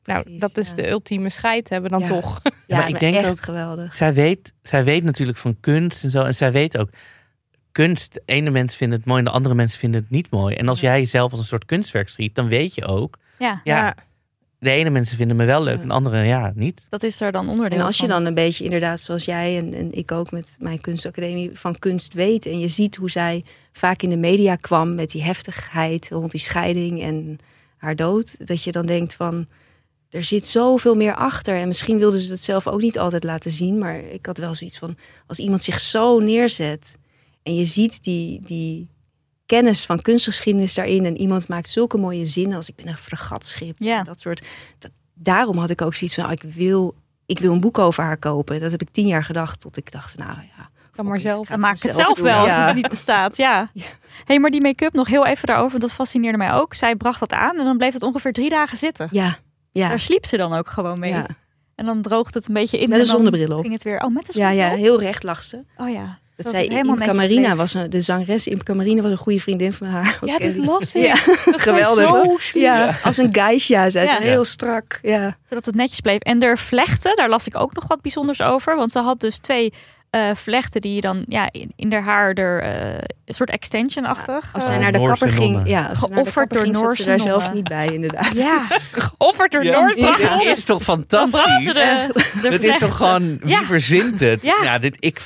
Nou, precies, dat is de ultieme scheid hebben dan toch. Ja, maar ik denk echt ook, geweldig. Zij weet natuurlijk van kunst en zo. En zij weet ook, kunst, de ene mens vindt het mooi en de andere mensen vinden het niet mooi. En als jij jezelf als een soort kunstwerk ziet, dan weet je ook, Ja, de ene mensen vinden me wel leuk en de andere niet. dat is er dan onderdeel En als je van. dan een beetje inderdaad zoals jij en ik ook met mijn kunstacademie van kunst weet. En je ziet hoe zij vaak in de media kwam met die heftigheid rond die scheiding en haar dood. Dat je dan denkt van, er zit zoveel meer achter. En misschien wilden ze het zelf ook niet altijd laten zien. Maar ik had wel zoiets van, als iemand zich zo neerzet en je ziet die kennis van kunstgeschiedenis daarin. En iemand maakt zulke mooie zinnen als ik ben een fregatschip. Ja. Dat soort. Daarom had ik ook zoiets van, ik wil een boek over haar kopen. Dat heb ik 10 jaar gedacht, tot ik dacht, nou ja. Dan maar zelf. Dan maak ik het zelf wel als het niet bestaat. Ja. Hey, maar die make-up, nog heel even daarover. Dat fascineerde mij ook. Zij bracht dat aan en dan bleef het ongeveer 3 dagen zitten. Ja. Daar sliep ze dan ook gewoon mee. Ja. En dan droogt het een beetje in. Met een en dan zonnebril op. Ging het weer. Oh, met een zonnebril Ja, op? heel recht lag ze. Oh ja. Dat het zei helemaal Imca netjes Marina, bleef. de zangeres Imca Marina was een goede vriendin van haar. Ja, dat las ik. Ja, Dat geweldig. Zo slim. Ja, als een geisha, zei ze. Ja. Heel strak. Ja. Zodat het netjes bleef. En de vlechten, daar las ik ook nog wat bijzonders over. Want ze had dus 2 vlechten die je dan in haar haar een soort extension-achtig. Als zij naar de Noorse kapper ging, nonnen. als ze naar de Geofferd kapper ging, door zat ze daar Noorse zelf nonnen. niet bij, inderdaad. Ja, Geofferd door Noorse. Dit is toch dan bracht ze fantastisch? de Het is vlechten. toch gewoon, wie verzint het? Ja.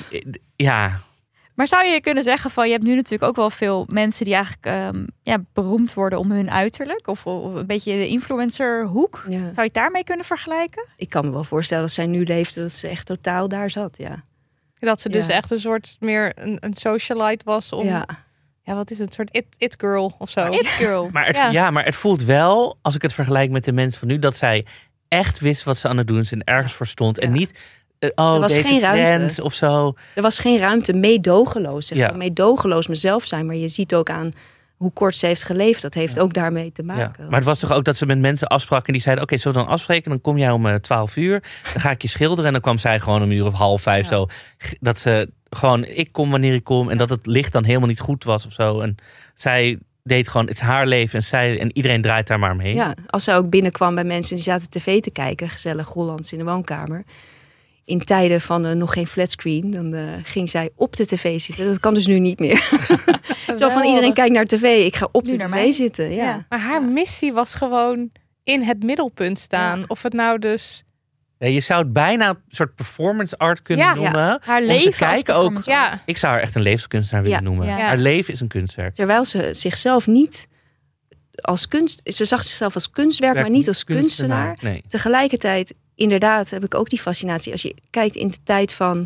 Ja. Maar zou je kunnen zeggen van, je hebt nu natuurlijk ook wel veel mensen die eigenlijk beroemd worden om hun uiterlijk. Of een beetje de influencerhoek. Ja. Zou je het daarmee kunnen vergelijken? Ik kan me wel voorstellen als zij nu leefde, dat ze echt totaal daar zat. Ja. Dat ze dus Ja. echt een soort meer een socialite was om... Ja. Ja, wat is het? Een soort it girl of zo. It girl. Maar het voelt wel, als ik het vergelijk met de mensen van nu, dat zij echt wist wat ze aan het doen is en ergens voor stond. En niet, was deze geen ruimte. trends of zo. Er was geen ruimte, meedogenloos. Zeg. Ja. Meedogenloos mezelf zijn. Maar je ziet ook aan hoe kort ze heeft geleefd. Dat heeft ook daarmee te Ja. maken. Maar het was toch ook dat ze met mensen afsprak en die zeiden, oké, zullen we dan afspreken? Dan kom jij om 12 uur, dan ga ik je schilderen. En dan kwam zij gewoon om 4:30 zo. Dat ze gewoon, ik kom wanneer ik kom. En dat het licht dan helemaal niet goed was of zo. En zij deed gewoon, het is haar leven en iedereen draait daar maar omheen. Ja, als zij ook binnenkwam bij mensen die zaten tv te kijken. Gezellig Hollands in de woonkamer. In tijden van nog geen flatscreen. Dan ging zij op de tv zitten. Dat kan dus nu niet meer. Zo van iedereen kijkt naar tv. Ik ga op de Nu naar tv mij. zitten. Ja. Ja. Maar haar missie was gewoon in het middelpunt staan. Ja. Of het nou dus... Ja, je zou het bijna een soort performance art kunnen Ja. noemen. Haar Om leven te kijken als ook. performance art. Ja, Ik zou haar echt een levenskunstenaar willen Ja. noemen. Ja. Haar leven is een kunstwerk. Terwijl ze zichzelf niet als kunst... Ze zag zichzelf als kunstwerk, maar niet als kunstenaar. Nee. Tegelijkertijd, inderdaad, heb ik ook die fascinatie. Als je kijkt in de tijd van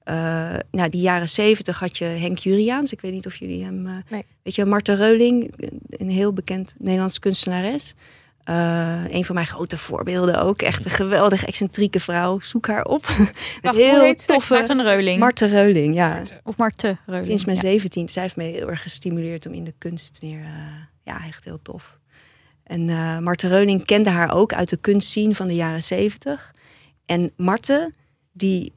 die jaren 70 had je Henk Juriaans. Ik weet niet of jullie hem... Nee. Weet je, Martha Reuling, een heel bekend Nederlandse kunstenares. Een van mijn grote voorbeelden ook. Echt een geweldig excentrieke vrouw. Zoek haar op. Met Wacht, hoe heel heet ze? toffe... Maarten Reuling. Martha Reuling, ja. Of Marte Reuling. Sinds mijn Ja. 17. Zij heeft me heel erg gestimuleerd om in de kunst weer... echt heel tof. En Martha Reuling kende haar ook uit de kunstscene van de jaren 70. En Martha, die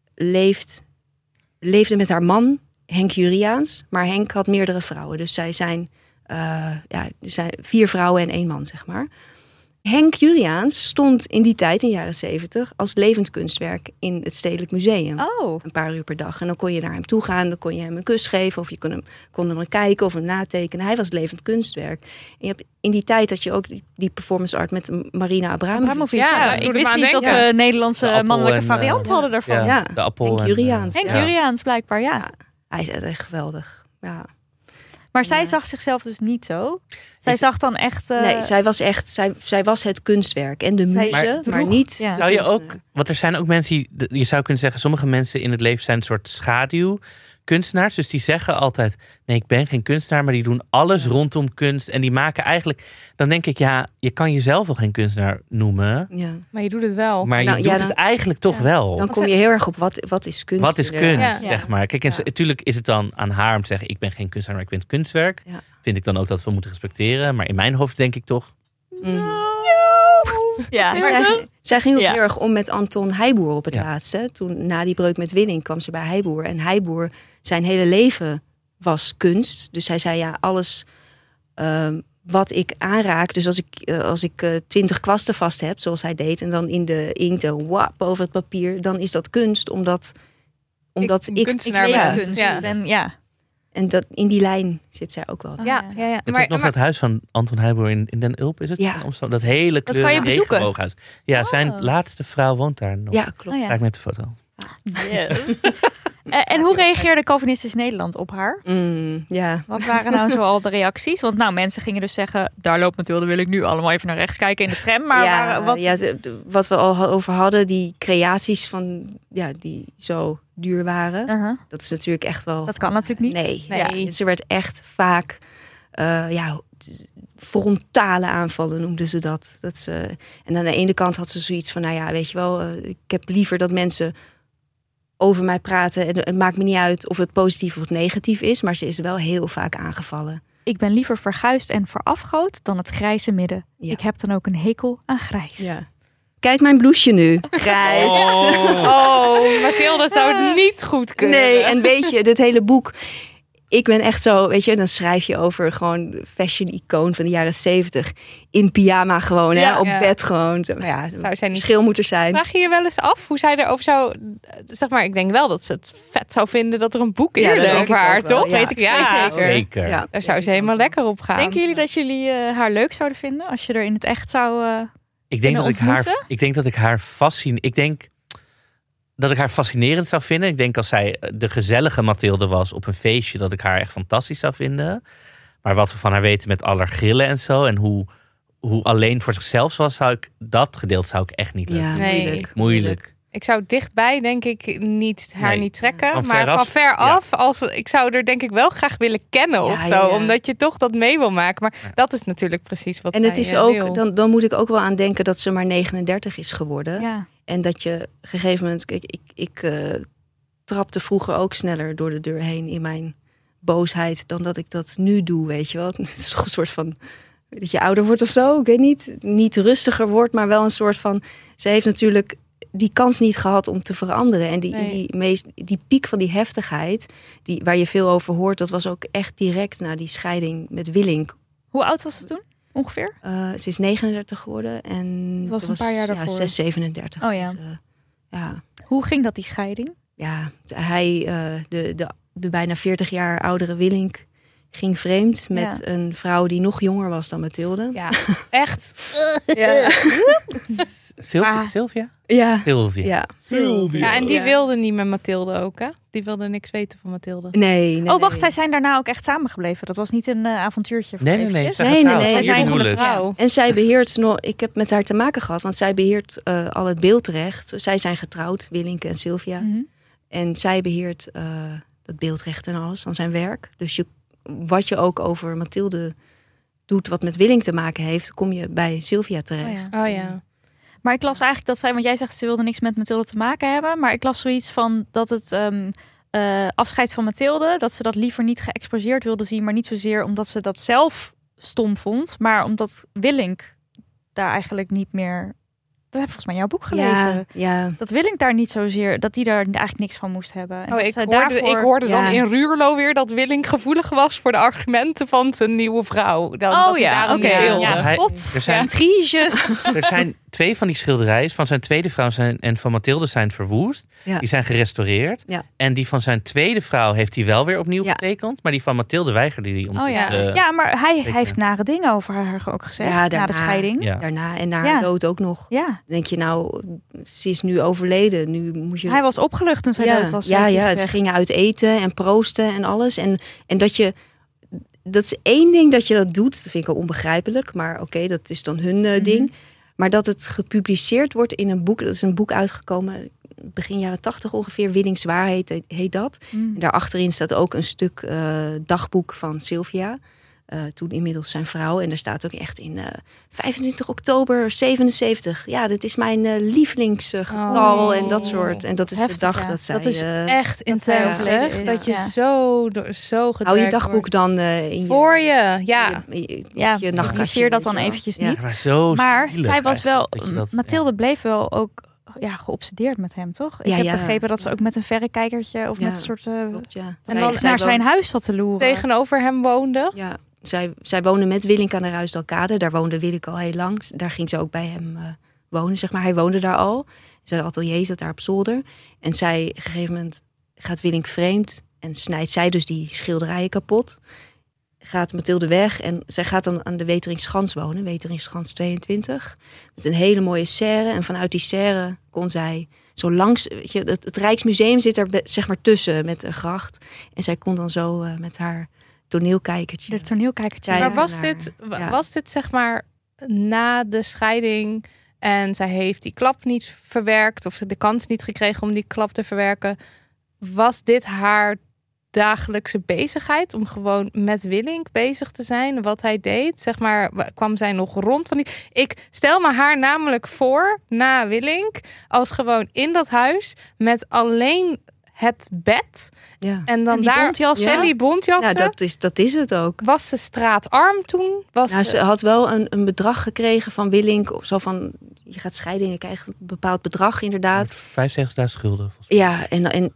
leefde met haar man, Henk Juriaans. Maar Henk had meerdere vrouwen. Dus zij zijn, er zijn 4 vrouwen en 1 man, zeg maar. Henk Juriaans stond in die tijd, in de jaren 70... als levend kunstwerk in het Stedelijk Museum. Oh, Een paar uur per dag. En dan kon je naar hem toe gaan. Dan kon je hem een kus geven. Of je kon hem kijken of hem natekenen. Hij was levend kunstwerk. En je hebt, in die tijd had je ook die performance art met Marina Abramovic. Abramovic. Ja, Ja, dat ik doet wist hem niet aan dat we denken. een Nederlandse De appel mannelijke en, variant hadden daarvan. Ja, Ja, de appel. Henk en, Juriaans. Henk Ja. Juriaans blijkbaar, ja. Ja. Hij is echt geweldig. Ja. Maar zij Ja. zag zichzelf dus niet zo. Zij Is- zag dan echt... Nee, zij was het kunstwerk en de Zij muze, droeg- maar niet ja. de Zou je ook, kunstenaar. want er zijn ook mensen die, je zou kunnen zeggen, sommige mensen in het leven zijn een soort schaduwkunstenaars. Dus die zeggen altijd, nee, ik ben geen kunstenaar, maar die doen alles rondom kunst. En die maken eigenlijk, dan denk ik, ja, je kan jezelf wel geen kunstenaar noemen. Ja. maar je doet het wel. Maar Nou, je ja, doet dan- het eigenlijk toch Ja. wel. Dan kom je heel erg op wat is kunst. Wat is inderdaad. kunst, Ja. zeg maar. Kijk, en Ja. natuurlijk is het dan aan haar om te zeggen, ik ben geen kunstenaar, maar ik ben het kunstwerk. Ja. Vind ik dan ook dat we moeten respecteren. Maar in mijn hoofd denk ik toch, Mm. Ja, En zij ging ook Ja. heel erg om met Anton Heijboer op het Ja. laatste. Toen na die breuk met Willing kwam ze bij Heijboer. En Heijboer, zijn hele leven was kunst. Dus hij zei, ja, alles wat ik aanraak. Dus als ik 20 kwasten vast heb, zoals hij deed, en dan in de inkt over het papier, dan is dat kunst, omdat ik kunstenaar ja, ben. Ja. En dat in die lijn zit zij ook wel. Ja. Het is ook nog dat huis van Anton Heijboer in Den Ulp, is het? Ja. Dat hele kleur kan je bezoeken. regenbooghuis. Ja, zijn laatste vrouw woont daar nog. Ja, klopt. Kijk me op de foto. Yes. En hoe reageerde Calvinistisch Nederland op haar? Ja. Wat waren nou zoal de reacties? Want mensen gingen dus zeggen, daar loopt Mathilde, wil ik nu allemaal even naar rechts kijken in de tram. Maar wat we al over hadden, die creaties die zo duur waren. Dat is natuurlijk echt wel... Dat kan natuurlijk niet. Nee. Nee. Ze werd echt vaak... frontale aanvallen noemden ze dat. En aan de ene kant had ze zoiets van... weet je wel, ik heb liever dat mensen over mij praten. En het maakt me niet uit of het positief of negatief is. Maar ze is wel heel vaak aangevallen. Ik ben liever verguisd en verafgoot dan het grijze midden. Ja. Ik heb dan ook een hekel aan grijs. Ja. Kijk mijn blouseje nu. Grijs. Oh, Mathilde zou het niet goed kunnen. Nee, en weet je, dit hele boek... Ik ben echt zo, weet je, dan schrijf je over gewoon fashion-icoon van de jaren 70. In pyjama gewoon, Ja, op ja. bed gewoon. Zou zij niet... Verschil moet er zijn. Vraag je je wel eens af hoe zij erover zou... Zeg maar, ik denk wel dat ze het vet zou vinden dat er een boek Ja, is dat denk over ik haar, ook wel. toch? Ja. Weet ik zeker. Zeker. Ja. Daar zou ze helemaal lekker op gaan. Denken jullie dat jullie haar leuk zouden vinden? Als je er in het echt zou... Ik denk dat ik haar fascinerend zou vinden. Ik denk als zij de gezellige Mathilde was op een feestje, dat ik haar echt fantastisch zou vinden. Maar wat we van haar weten met al haar grillen en zo, en hoe alleen voor zichzelf ze was, dat gedeelte zou ik echt niet leuk vinden. Nee. Moeilijk. Ik zou dichtbij, denk ik, niet trekken. Van maar veraf, van ver af, ik zou er denk ik wel graag willen kennen of zo. Ja. Omdat je toch dat mee wil maken. Maar dat is natuurlijk precies wat En zij het is wil. ook, dan moet ik ook wel aan denken dat ze maar 39 is geworden. Ja. En dat je op een gegeven moment... Ik trapte vroeger ook sneller door de deur heen in mijn boosheid dan dat ik dat nu doe, weet je wel. Het is toch een soort van... dat je ouder wordt of zo, ik weet niet. Niet rustiger wordt, maar wel een soort van... Ze heeft natuurlijk die kans niet gehad om te veranderen. En die piek van die heftigheid, waar je veel over hoort... dat was ook echt direct na die scheiding met Willink. Hoe oud was ze toen? Ongeveer? Ze is 39 geworden en Het was een paar jaar daarvoor. 6, 37. Oh ja. Dus, Hoe ging dat, die scheiding? ja, hij, de bijna 40 jaar oudere Willink, ging vreemd met een vrouw die nog jonger was dan Mathilde. Ja, echt. Ja. Sylvia? Ja. Sylvia. Ja, en die wilde niet met Mathilde ook, hè? Die wilde niks weten van Mathilde. Nee. Oh, wacht, zij zijn daarna ook echt samengebleven. Dat was niet een avontuurtje. Nee. Nee. Zij zijn Huwelijk. een vrouw. En zij beheert nog, ik heb met haar te maken gehad, want zij beheert al het beeldrecht. Zij zijn getrouwd, Willink en Sylvia. Mm-hmm. En zij beheert het beeldrecht en alles van zijn werk. Dus wat je ook over Mathilde doet, wat met Willink te maken heeft, kom je bij Sylvia terecht. Oh ja. Maar ik las eigenlijk dat zij, want jij zegt ze wilde niks met Mathilde te maken hebben. Maar ik las zoiets van dat het afscheid van Mathilde, dat ze dat liever niet geëxposeerd wilde zien. Maar niet zozeer omdat ze dat zelf stom vond. Maar omdat Willink daar eigenlijk niet meer... Dat heb ik volgens mij in jouw boek gelezen. Ja. Dat Willink daar niet zozeer, dat die daar eigenlijk niks van moest hebben. En Oh, dat ik zij hoorde dan Ja. in Ruurlo weer dat Willink gevoelig was voor de argumenten van zijn nieuwe vrouw. Dat hij daarom oké. niet wilde. Ja, Er god. zijn- Intriges. Er zijn 2 van die schilderijen van zijn tweede vrouw en van Mathilde zijn verwoest. Ja. Die zijn gerestaureerd. Ja. En die van zijn tweede vrouw heeft hij wel weer opnieuw Ja. getekend. Maar die van Mathilde weigerde die om Oh te... ja. eh, Ja, maar hij ik, heeft nare dingen over haar ook gezegd. Ja, na daarna. de scheiding. Ja. Daarna en na Ja. haar dood ook nog. Ja. Denk je nou, ze is nu overleden. Nu moet je... Hij was opgelucht toen zij dood was. Ja, heeft hij ze gezegd. gingen uit eten en proosten en alles. En dat is één ding dat je dat doet. Dat vind ik al onbegrijpelijk. Maar oké, dat is dan hun ding. Maar dat het gepubliceerd wordt in een boek. Dat is een boek uitgekomen begin jaren 80 ongeveer. Willings Waarheid heet dat. En daarachterin staat ook een stuk dagboek van Sylvia. Toen inmiddels zijn vrouw. En daar staat ook echt in 25 oktober 77. Ja, dit is mijn lievelingsgetal en dat soort. En dat is Heftig, de dag ja. dat zij... Dat is echt dat zij intens, overleden zeg. is, Dat je ja. zo getrackt Hou je dagboek wordt. dan in je... Voor je, ja. Ja, je nachtkastje, publiceer dat weet dan je wel. eventjes Ja. niet. Maar zo Maar zielig zij was wel... eigenlijk, dat je dat- Mathilde bleef wel ook geobsedeerd met hem, toch? Ik Ja, heb ja. begrepen dat ze ook met een verrekijkertje of Ja. met een soort... Klopt, ja. En dan naar zijn huis zat te loeren. Tegenover hem woonde. Ja. zij woonde met Willink aan de Ruisdalkade. Daar woonde Willink al heel lang. Daar ging ze ook bij hem wonen, zeg maar. Hij woonde daar al. Zijn atelier zat daar op zolder. En op een gegeven moment gaat Willink vreemd en snijdt zij dus die schilderijen kapot. Gaat Mathilde weg en zij gaat dan aan de Weteringschans wonen. Weteringschans 22. Met een hele mooie serre. En vanuit die serre kon zij zo langs... Weet je, het Rijksmuseum zit er zeg maar tussen met een gracht. En zij kon dan zo met haar toneelkijkertje... De toneelkijkertje. Maar was dit zeg maar na de scheiding... en zij heeft die klap niet verwerkt... of de kans niet gekregen om die klap te verwerken... was dit haar dagelijkse bezigheid om gewoon met Willink bezig te zijn, wat hij deed? Zeg maar, kwam zij nog rond van die... Ik stel me haar namelijk voor, na Willink, als gewoon in dat huis met alleen het bed. Ja. En dan die daar bontjassen. en die bontjassen. Ja, dat is het ook. Was ze straatarm toen? Ze had wel een bedrag gekregen van Willink. Of zo van, je gaat scheiden en je krijgt een bepaald bedrag inderdaad. 75.000 gulden. Ja,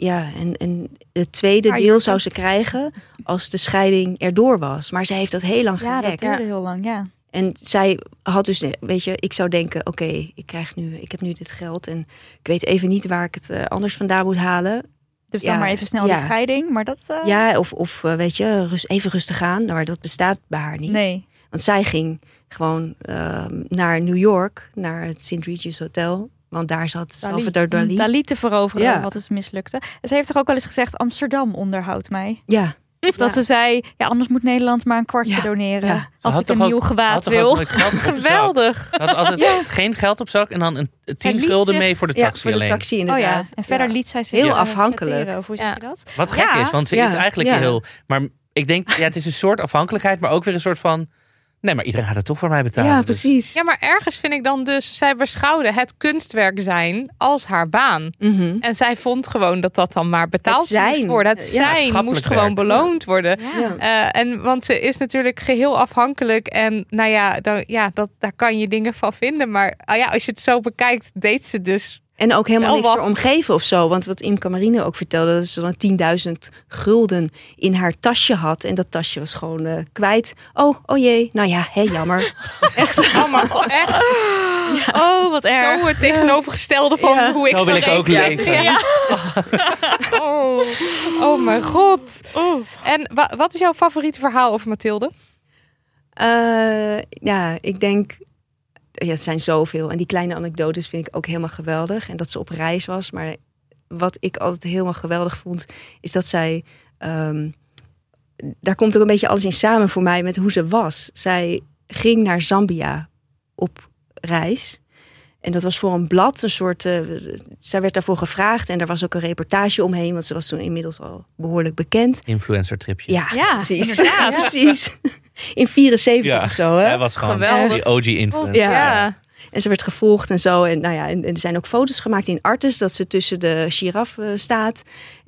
en het tweede deel zou ze krijgen als de scheiding erdoor was. Maar zij heeft dat heel lang gerekt. Ja, dat duurde heel lang, ja. En zij had dus, weet je, ik zou denken, oké, ik heb nu dit geld en ik weet even niet waar ik het anders vandaan moet halen. Dus dan maar even snel de scheiding, maar dat... Ja, of weet je, even rustig aan. Maar dat bestaat bij haar niet. Nee. Want zij ging gewoon naar New York, naar het St. Regis Hotel. Want daar zat Salvador Dalí. Dalí te veroveren, wat dus mislukte. En ze heeft toch ook wel eens gezegd, Amsterdam onderhoudt mij. Ja. Of dat ze zei, ons moet Nederland maar een kwartje doneren. Ja. Als ik een nieuw gewaad wil. Geweldig. Ze had altijd geen geld op zak en dan een 10 gulden mee voor de taxi voor de taxi inderdaad. En verder liet zij zich heel afhankelijk. Hoe zeg je dat? Wat gek is, want ze is eigenlijk heel... Maar ik denk, het is een soort afhankelijkheid, maar ook weer een soort van... Nee, maar iedereen gaat het toch voor mij betalen. Ja, precies. Dus. Ja, maar ergens vind ik dan dus... Zij beschouwde het kunstwerk zijn als haar baan. Mm-hmm. En zij vond gewoon dat dat dan maar betaald moest worden. Het zijn moest gewoon beloond worden. Ja. Want ze is natuurlijk geheel afhankelijk. En daar kan je dingen van vinden. Maar als je het zo bekijkt, deed ze dus... En ook helemaal niks voor omgeven of zo. Want wat Imke Marine ook vertelde... dat ze dan 10.000 gulden in haar tasje had. En dat tasje was gewoon kwijt. Oh jee. Nou ja, jammer. Echt. Echt? Ja. Oh, wat erg. Zo het tegenovergestelde van hoe ik zo wil ik ook leven. Ja. Oh mijn god. En wat is jouw favoriete verhaal over Mathilde? Ik denk... Ja, het zijn zoveel. En die kleine anekdotes vind ik ook helemaal geweldig. En dat ze op reis was. Maar wat ik altijd helemaal geweldig vond... is dat zij... daar komt ook een beetje alles in samen voor mij... met hoe ze was. Zij ging naar Zambia op reis. En dat was voor een blad. Een soort... zij werd daarvoor gevraagd. En er was ook een reportage omheen. Want ze was toen inmiddels al behoorlijk bekend. Influencer tripje. Ja, precies. Ja, precies. In 74 of zo. Hè? Hij was gewoon die OG-influencer. Ja. En ze werd gevolgd en zo. En, en er zijn ook foto's gemaakt in Artes... dat ze tussen de giraffe staat.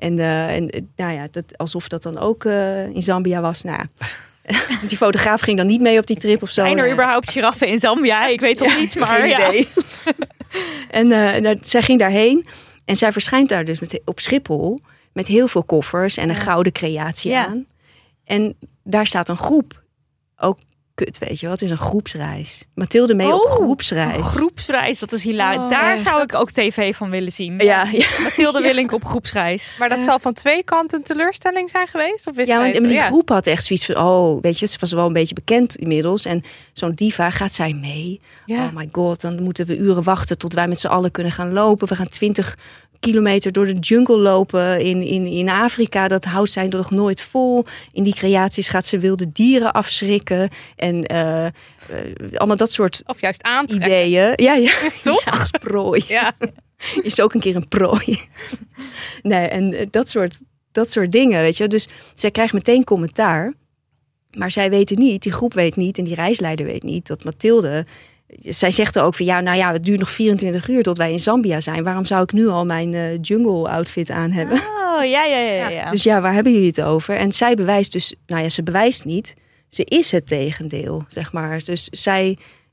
Alsof dat dan ook in Zambia was. Die fotograaf ging dan niet mee op die trip of zo. Zijn er überhaupt giraffen in Zambia? Ik weet het niet, maar geen idee. En zij ging daarheen. En zij verschijnt daar dus op Schiphol... met heel veel koffers en een gouden creatie aan. En daar staat een groep. Ook kut, weet je wat? Het is een groepsreis. Mathilde mee op groepsreis. Een groepsreis, dat is hilarisch. Daar zou ik ook tv van willen zien. Ja. Mathilde Willink op groepsreis. Maar dat zal van twee kanten een teleurstelling zijn geweest? Of maar die groep had echt zoiets van... weet je, ze was wel een beetje bekend inmiddels. En zo'n diva, gaat zij mee? Ja. Oh my god, dan moeten we uren wachten... tot wij met z'n allen kunnen gaan lopen. We gaan 20 kilometer door de jungle lopen in Afrika. Dat houdt zij nog nooit vol. In die creaties gaat ze wilde dieren afschrikken. En allemaal dat soort of juist aantrekken. Ideeën. Ja. Toch? Ja, als prooi. Ja. Is ook een keer een prooi. Nee, en dat soort dingen, weet je. Dus zij krijgt meteen commentaar. Maar zij weten niet, die groep weet niet... en die reisleider weet niet dat Mathilde... Zij zegt er ook van, het duurt nog 24 uur tot wij in Zambia zijn. Waarom zou ik nu al mijn jungle outfit aan hebben? Oh, ja. Dus waar hebben jullie het over? En zij bewijst dus, ze bewijst niet. Ze is het tegendeel, zeg maar. Dus zij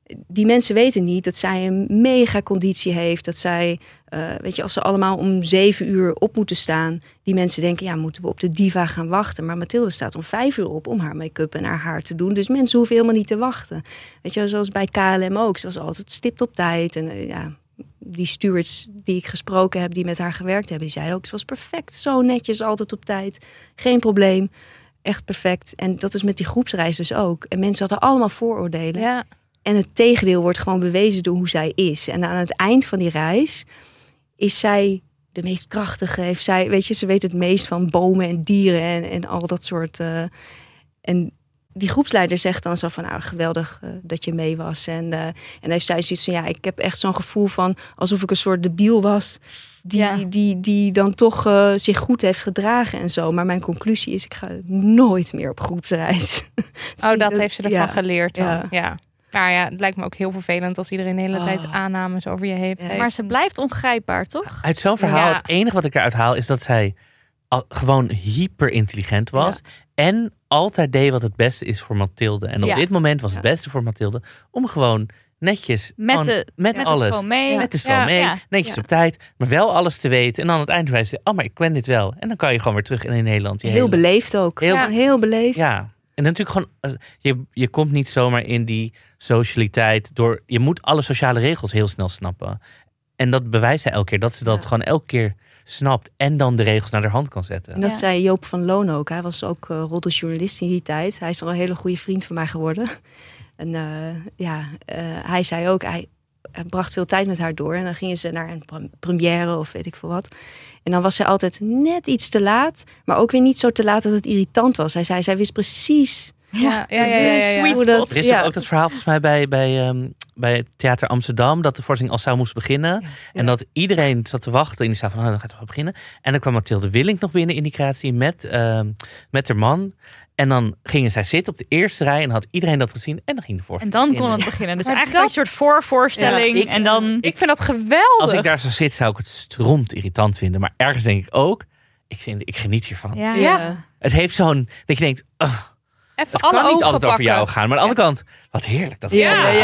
die mensen weten niet dat zij een mega conditie heeft. Dat zij, als ze allemaal om 7 uur op moeten staan. Die mensen denken, moeten we op de diva gaan wachten. Maar Mathilde staat om 5 uur op om haar make-up en haar haar te doen. Dus mensen hoeven helemaal niet te wachten. Weet je, zoals bij KLM ook. Ze was altijd stipt op tijd. En die stewards die ik gesproken heb, die met haar gewerkt hebben, die zeiden ook, ze was perfect. Zo netjes, altijd op tijd. Geen probleem. Echt perfect. En dat is met die groepsreis dus ook. En mensen hadden allemaal vooroordelen. Ja. En het tegendeel wordt gewoon bewezen door hoe zij is. En aan het eind van die reis is zij de meest krachtige. Heeft zij, ze weet het meest van bomen en dieren en al dat soort. En die groepsleider zegt dan zo van, geweldig dat je mee was. En heeft zij zoiets van, ik heb echt zo'n gevoel van alsof ik een soort debiel was. Die dan toch zich goed heeft gedragen en zo. Maar mijn conclusie is, ik ga nooit meer op groepsreis. Dat heeft ze ervan geleerd dan. Ja. Nou ja, het lijkt me ook heel vervelend als iedereen de hele tijd aannames over je heeft. Maar ze blijft ongrijpbaar, toch? Uit zo'n verhaal, het enige wat ik eruit haal is dat zij gewoon hyper intelligent was. Ja. En altijd deed wat het beste is voor Mathilde. En op dit moment was het beste voor Mathilde om gewoon netjes met alles. Met de stroom mee. Netjes op tijd. Maar wel alles te weten. En dan aan het eind wijzen ze, maar ik ken dit wel. En dan kan je gewoon weer terug in Nederland. Heel beleefd ook. Heel beleefd. Ja. En natuurlijk gewoon, je komt niet zomaar in die socialiteit door. Je moet alle sociale regels heel snel snappen. En dat bewijst zij elke keer. Dat ze dat gewoon elke keer snapt. En dan de regels naar de hand kan zetten. En dat zei Joop van Loon ook. Hij was ook roddeljournalist in die tijd. Hij is al een hele goede vriend van mij geworden. En hij zei ook, hij bracht veel tijd met haar door. En dan gingen ze naar een première of weet ik veel wat. En dan was zij altijd net iets te laat. Maar ook weer niet zo te laat dat het irritant was. Hij zei, zij wist precies. Ja. Er is ook dat verhaal volgens mij bij het Theater Amsterdam, dat de voorstelling al zou moest beginnen. Ja. En dat iedereen zat te wachten en die zei van, dan gaat het wel beginnen. En dan kwam Mathilde Willink nog binnen in die creatie met haar man. En dan gingen zij zitten op de eerste rij en had iedereen dat gezien. En dan ging de voorstelling En dan kon het beginnen. Dus eigenlijk een soort voorvoorstelling. Ja, ik vind dat geweldig. Als ik daar zo zit, zou ik het stront irritant vinden. Maar ergens denk ik ook, ik geniet hiervan. Ja. Het heeft zo'n, dat je denkt, even het alle kan niet ogen altijd pakken. over jou gaan. Maar aan de andere kant, wat heerlijk. Dat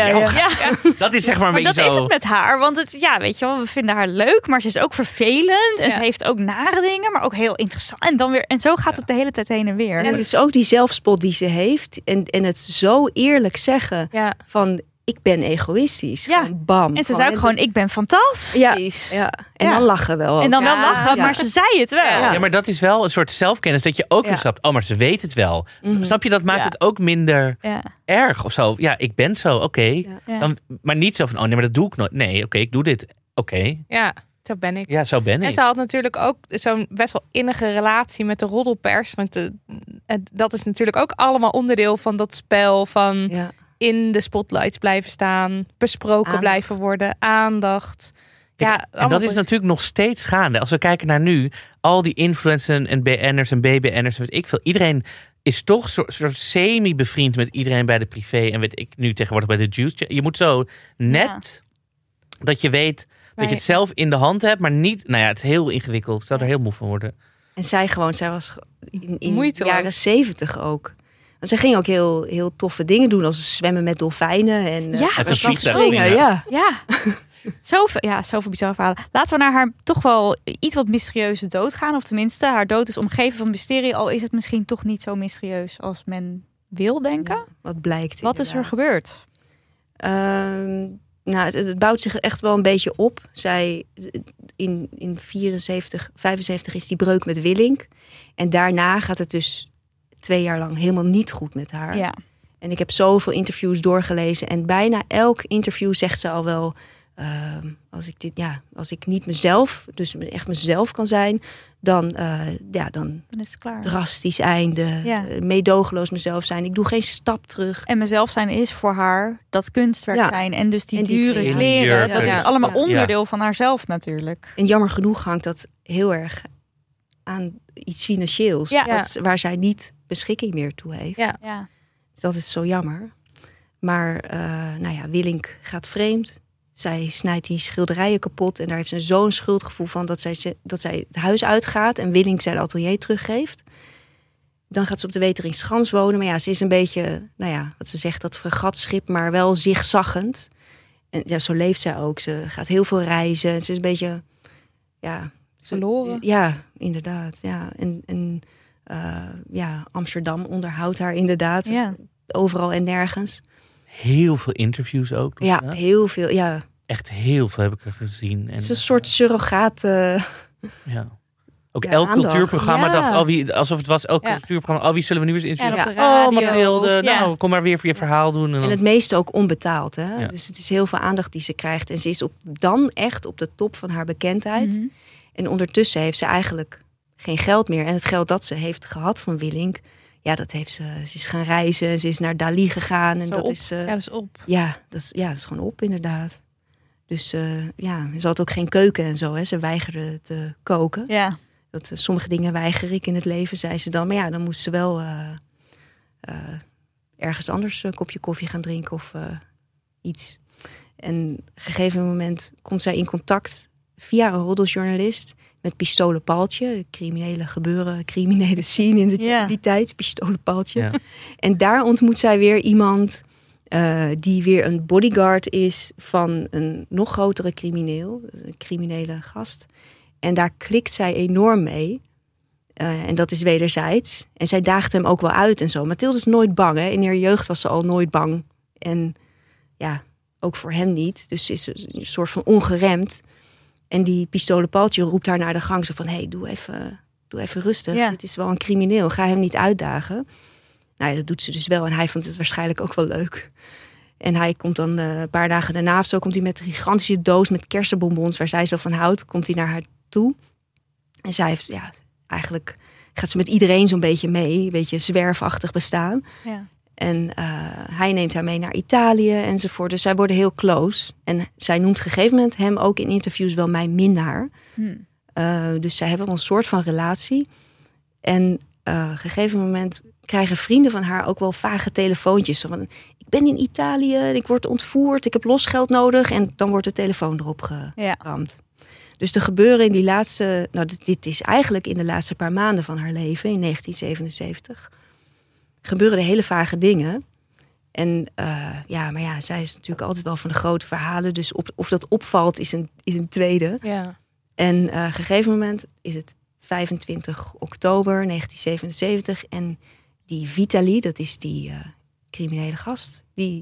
Dat is zeg maar een beetje zo. Dat is het met haar. Want weet je wel, we vinden haar leuk. Maar ze is ook vervelend. En ze heeft ook nare dingen. Maar ook heel interessant. En dan weer. En zo gaat het de hele tijd heen en weer. En het is ook die zelfspot die ze heeft. En het zo eerlijk zeggen van, ik ben egoïstisch. Ja. Gewoon bam. En ze zei ook gewoon, ik ben fantastisch. Ja. En dan lachen wel. En dan wel lachen, maar ze zei het wel. Ja, maar dat is wel een soort zelfkennis. Dat je ook weer snapt, maar ze weet het wel. Mm-hmm. Snap je, dat maakt het ook minder erg of zo. Ja, ik ben zo, oké. Dan, maar niet zo van, maar dat doe ik nooit. Nee, oké, ik doe dit. Oké. Ja, zo ben ik. Ja, zo ben ik. En ze had natuurlijk ook zo'n best wel innige relatie met de roddelpers. Want dat is natuurlijk ook allemaal onderdeel van dat spel van in de spotlights blijven staan, besproken blijven worden, aandacht. En dat is natuurlijk nog steeds gaande. Als we kijken naar nu, al die influencers en BN'ers en BBN'ers, weet ik veel. Iedereen is toch soort semi-bevriend met iedereen bij de privé. En weet ik nu tegenwoordig bij de Juice. Je moet zo net dat je weet dat je het zelf in de hand hebt, maar niet. Het is heel ingewikkeld. Ik zou er heel moe van worden. En zij was in de jaren 70 ook. Want zij ging ook heel toffe dingen doen, als zwemmen met dolfijnen en het vliegtuigspringen. Ja. Zoveel bizarre verhalen. Laten we naar haar toch wel iets wat mysterieuze dood gaan. Of tenminste, haar dood is omgeven van mysterie. Al is het misschien toch niet zo mysterieus als men wil denken. Wat blijkt Wat is er gebeurd? Het bouwt zich echt wel een beetje op. Zij in 75 is die breuk met Willink. En daarna gaat het dus 2 jaar lang helemaal niet goed met haar. Ja. En ik heb zoveel interviews doorgelezen. En bijna elk interview zegt ze al wel, als ik niet mezelf, dus echt mezelf kan zijn, dan is het klaar. Drastisch einde, meedogenloos mezelf zijn. Ik doe geen stap terug. En mezelf zijn is voor haar dat kunstwerk zijn. En dus die dure kleren, dat is allemaal onderdeel van haarzelf natuurlijk. En jammer genoeg hangt dat heel erg aan iets financieels. Waar zij niet beschikking meer toe heeft. Ja. Dus dat is zo jammer. Maar Willink gaat vreemd. Zij snijdt die schilderijen kapot. En daar heeft ze zo'n schuldgevoel van dat zij het huis uitgaat. En Willink zijn atelier teruggeeft. Dan gaat ze op de Weteringschans wonen. Maar ja, ze is een beetje, wat ze zegt, dat fregatschip, maar wel zigzaggend. En ja, zo leeft zij ook. Ze gaat heel veel reizen. Ze is een beetje, verloren. Ja, inderdaad. Ja. En Amsterdam onderhoudt haar inderdaad. Ja. Overal en nergens. Heel veel interviews ook. Ja, heel veel. Ja. Echt heel veel heb ik er gezien. En, Het is een soort surrogaat. Ja. Ook Ja, elk aandacht. cultuurprogramma Ja. dacht, alsof het was elk cultuurprogramma. Wie zullen we nu eens interviewen? En op de radio. Mathilde, Ja. kom maar weer voor je verhaal doen. En En het meeste ook onbetaald. Hè? Ja. Dus het is heel veel aandacht die ze krijgt. En ze is dan echt op de top van haar bekendheid. Mhm. En ondertussen heeft ze eigenlijk geen geld meer. En het geld dat ze heeft gehad van Willink, dat heeft ze. Ze is gaan reizen, ze is naar Dali gegaan. En Zo dat op. is. Ja, dat is op. Dat is gewoon op, inderdaad. Dus ze had ook geen keuken en zo. Hè? Ze weigerde te koken. Ja. Sommige dingen weiger ik in het leven, zei ze dan. Maar ja, dan moest ze wel ergens anders een kopje koffie gaan drinken of iets. En op een gegeven moment komt zij in contact via een roddeljournalist met Pistolenpaaltje. Criminele gebeuren, criminele scene in die tijd. Pistolenpaaltje. Ja. En daar ontmoet zij weer iemand die weer een bodyguard is van een nog grotere crimineel. Een criminele gast. En daar klikt zij enorm mee. En dat is wederzijds. En zij daagt hem ook wel uit en zo. Mathilde is nooit bang. Hè? In haar jeugd was ze al nooit bang. En ook voor hem niet. Dus ze is een soort van ongeremd. En die Pistolenpaaltje roept haar naar de gang. Zo van, hey, doe even rustig. Ja. Het is wel een crimineel. Ga hem niet uitdagen. Nou ja, dat doet ze dus wel. En hij vond het waarschijnlijk ook wel leuk. En hij komt dan een paar dagen daarna of zo, komt hij met een gigantische doos met kersenbonbons waar zij zo van houdt, komt hij naar haar toe. En zij heeft, eigenlijk gaat ze met iedereen zo'n beetje mee, een beetje zwerfachtig bestaan. Ja. En hij neemt haar mee naar Italië enzovoort. Dus zij worden heel close. En zij noemt op een gegeven moment hem ook in interviews wel mijn minnaar. Dus zij hebben wel een soort van relatie. En op een gegeven moment krijgen vrienden van haar ook wel vage telefoontjes. Van, ik ben in Italië, ik word ontvoerd, ik heb losgeld nodig. En dan wordt de telefoon erop geramd. Dus er gebeuren in die laatste... dit is eigenlijk in de laatste paar maanden van haar leven, in 1977... gebeuren er hele vage dingen. En zij is natuurlijk altijd wel van de grote verhalen. Dus of dat opvalt is een tweede. Ja. En op een gegeven moment is het 25 oktober 1977. En die Vitali, dat is die criminele gast.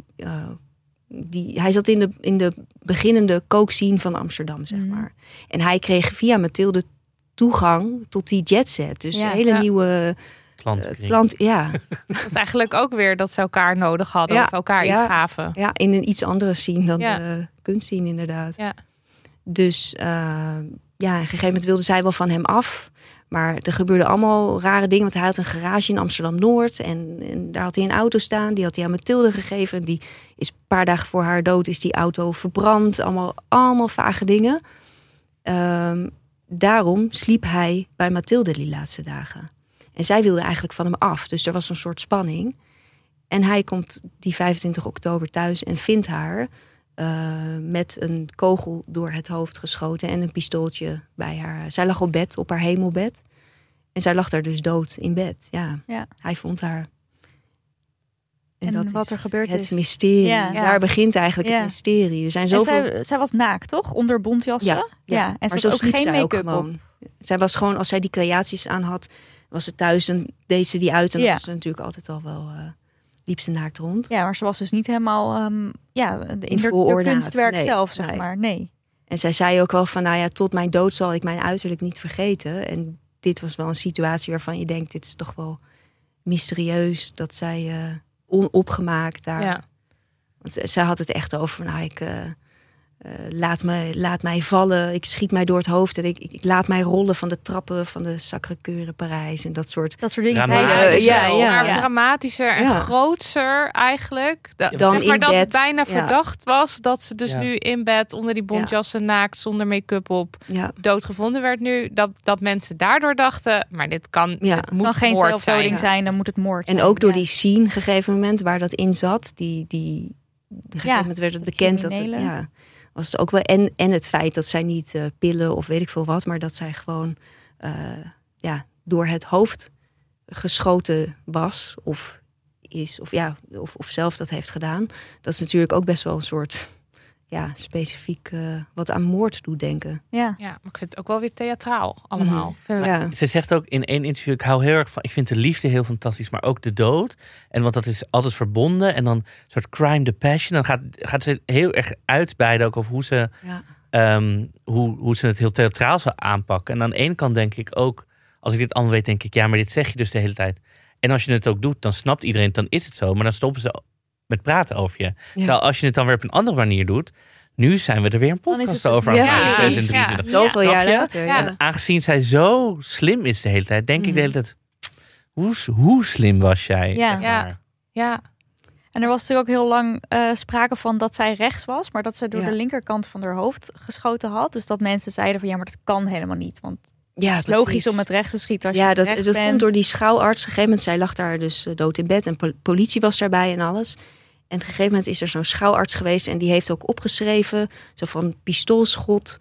Hij zat in de beginnende kookscene van Amsterdam, zeg maar. En hij kreeg via Mathilde toegang tot die jetset. Dus een hele nieuwe... klant, ja. Dat is eigenlijk ook weer dat ze elkaar nodig hadden of elkaar iets gaven. Ja, in een iets andere scene dan de kunstscene inderdaad. Ja. Dus op een gegeven moment wilde zij wel van hem af. Maar er gebeurden allemaal rare dingen. Want hij had een garage in Amsterdam-Noord. En daar had hij een auto staan. Die had hij aan Mathilde gegeven. Die is een paar dagen voor haar dood is die auto verbrand. Allemaal vage dingen. Daarom sliep hij bij Mathilde die laatste dagen. En zij wilde eigenlijk van hem af. Dus er was een soort spanning. En hij komt die 25 oktober thuis en vindt haar met een kogel door het hoofd geschoten en een pistooltje bij haar. Zij lag op bed, op haar hemelbed. En zij lag daar dus dood in bed. Ja. Hij vond haar. En dat wat er gebeurd het is. mysterie. Ja. Daar begint eigenlijk het mysterie. Er zijn zoveel... Zij was naakt, toch? Onder bontjassen? Ja. En maar ze had ook geen zij make-up op. Zij was gewoon, als zij die creaties aan had, was ze thuis en deed ze die uit. En dan was ze natuurlijk altijd al wel... liep ze naakt rond. Ja, maar ze was dus niet helemaal in de kunstwerk zelf, zeg maar. Nee. En zij zei ook wel van, tot mijn dood zal ik mijn uiterlijk niet vergeten. En dit was wel een situatie waarvan je denkt, dit is toch wel mysterieus dat zij onopgemaakt daar. Ja. Want zij had het echt over, laat mij vallen, ik schiet mij door het hoofd en ik laat mij rollen van de trappen van de Sacré-Cœur in Parijs en dat soort dingen. Maar dramatischer en grootser eigenlijk. Dan in dat bed. Het bijna verdacht was dat ze dus nu in bed onder die bontjassen naakt zonder make-up op doodgevonden werd nu. Dat mensen daardoor dachten, maar dit kan, het moet kan geen moord zelfdoding zijn, dan moet het moord zijn. En ook door die scene, gegeven moment waar dat in zat, die gegeven moment werd het bekend dat het, was het ook wel en het feit dat zij niet pillen of weet ik veel wat, maar dat zij gewoon door het hoofd geschoten was of is, of zelf dat heeft gedaan. Dat is natuurlijk ook best wel een soort specifiek wat aan moord doet denken. Ja. Ja, maar ik vind het ook wel weer theatraal allemaal. Ja. Ze zegt ook in één interview, ik hou heel erg van, ik vind de liefde heel fantastisch, maar ook de dood. En want dat is altijd verbonden. En dan een soort crime the passion. Dan gaat ze heel erg uitbeiden ook over hoe ze, hoe ze het heel theatraal zou aanpakken. En aan de ene kant denk ik ook, als ik dit allemaal weet, denk ik, ja, maar dit zeg je dus de hele tijd. En als je het ook doet, dan snapt iedereen, dan is het zo. Maar dan stoppen ze met praten over je. Terwijl als je het dan weer op een andere manier doet, nu zijn we er weer een podcast over aan het 26. Zoveel jaar later. Ja. En aangezien zij zo slim is de hele tijd, denk ik de hele tijd, hoe slim was jij? Ja. Zeg maar. Ja. En er was natuurlijk ook heel lang sprake van dat zij rechts was, maar dat zij door Ja. de linkerkant van haar hoofd geschoten had. Dus dat mensen zeiden van ja, maar dat kan helemaal niet. Want Ja, het is logisch om met rechts te schieten als je dat rechts bent. komt door die schouwarts. Op een gegeven moment, zij lag daar dus dood in bed en politie was daarbij en alles. En op een gegeven moment is er zo'n schouwarts geweest en die heeft ook opgeschreven, zo van pistoolschot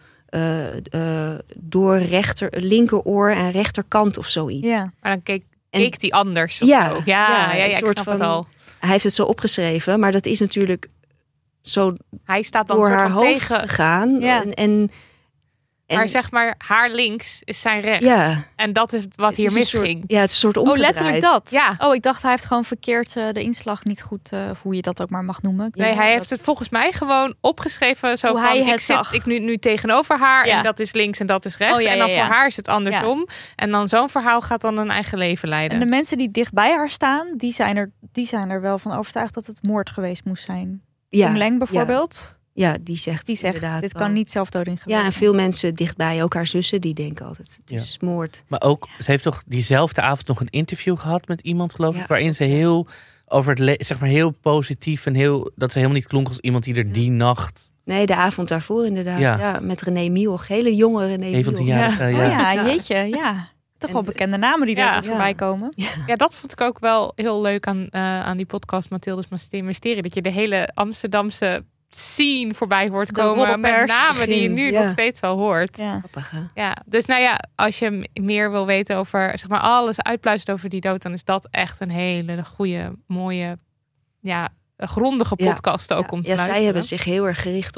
door linkeroor en rechterkant of zoiets. Ja. Maar dan keek die anders. Of Ja, zo. een Ja, ik soort snap van, het al. Hij heeft het zo opgeschreven, maar dat is natuurlijk zo Hij staat dan door soort haar van hoofd tegen. gegaan. Ja. En Maar zeg maar, haar links is zijn rechts. ja, En dat is wat hier het is een misging. soort, het is een soort Oh, omgedraaid. letterlijk dat. Ja. Oh, ik dacht hij heeft gewoon verkeerd de inslag niet goed, of hoe je dat ook maar mag noemen. Nee, Ja, hij dat- heeft het volgens mij gewoon opgeschreven. Zo Hoe van, hij het ik zag. zit nu tegenover haar. Ja. En dat is links en dat is rechts. Oh, ja, en dan ja, ja. voor haar is het andersom. En dan zo'n verhaal gaat dan een eigen leven leiden. En de mensen die dicht bij haar staan, die zijn er wel van overtuigd dat het moord geweest moest zijn. Kim Leng bijvoorbeeld, Ja, die zegt inderdaad dit wel. kan niet zelfdoding geweest Ja, en zijn. veel mensen dichtbij, ook haar zussen, die denken altijd, het is moord. Maar ook, ze heeft toch diezelfde avond nog een interview gehad met iemand, geloof ik, Ja, waarin ze heel over het zeg maar heel positief en dat ze helemaal niet klonk als iemand die er die nacht Nee, de avond daarvoor inderdaad. Ja. Ja, met René Mioch, hele jonge René Mioch. 17-jarige. Oh Ja. ja, jeetje, ja. Toch wel bekende namen die daar voorbij komen. Ja, dat vond ik ook wel heel leuk aan die podcast Mathilde's Mysterie. Dat je de hele Amsterdamse scene voorbij hoort De komen. Met roddelpers. namen die je nu Ja. nog steeds wel hoort. Ja. Grappig, hè? Ja, dus nou ja, als je meer wil weten over, zeg maar, alles uitpluist over die dood, dan is dat echt een hele goede, mooie, grondige podcast ook om te luisteren. zij hebben zich heel erg gericht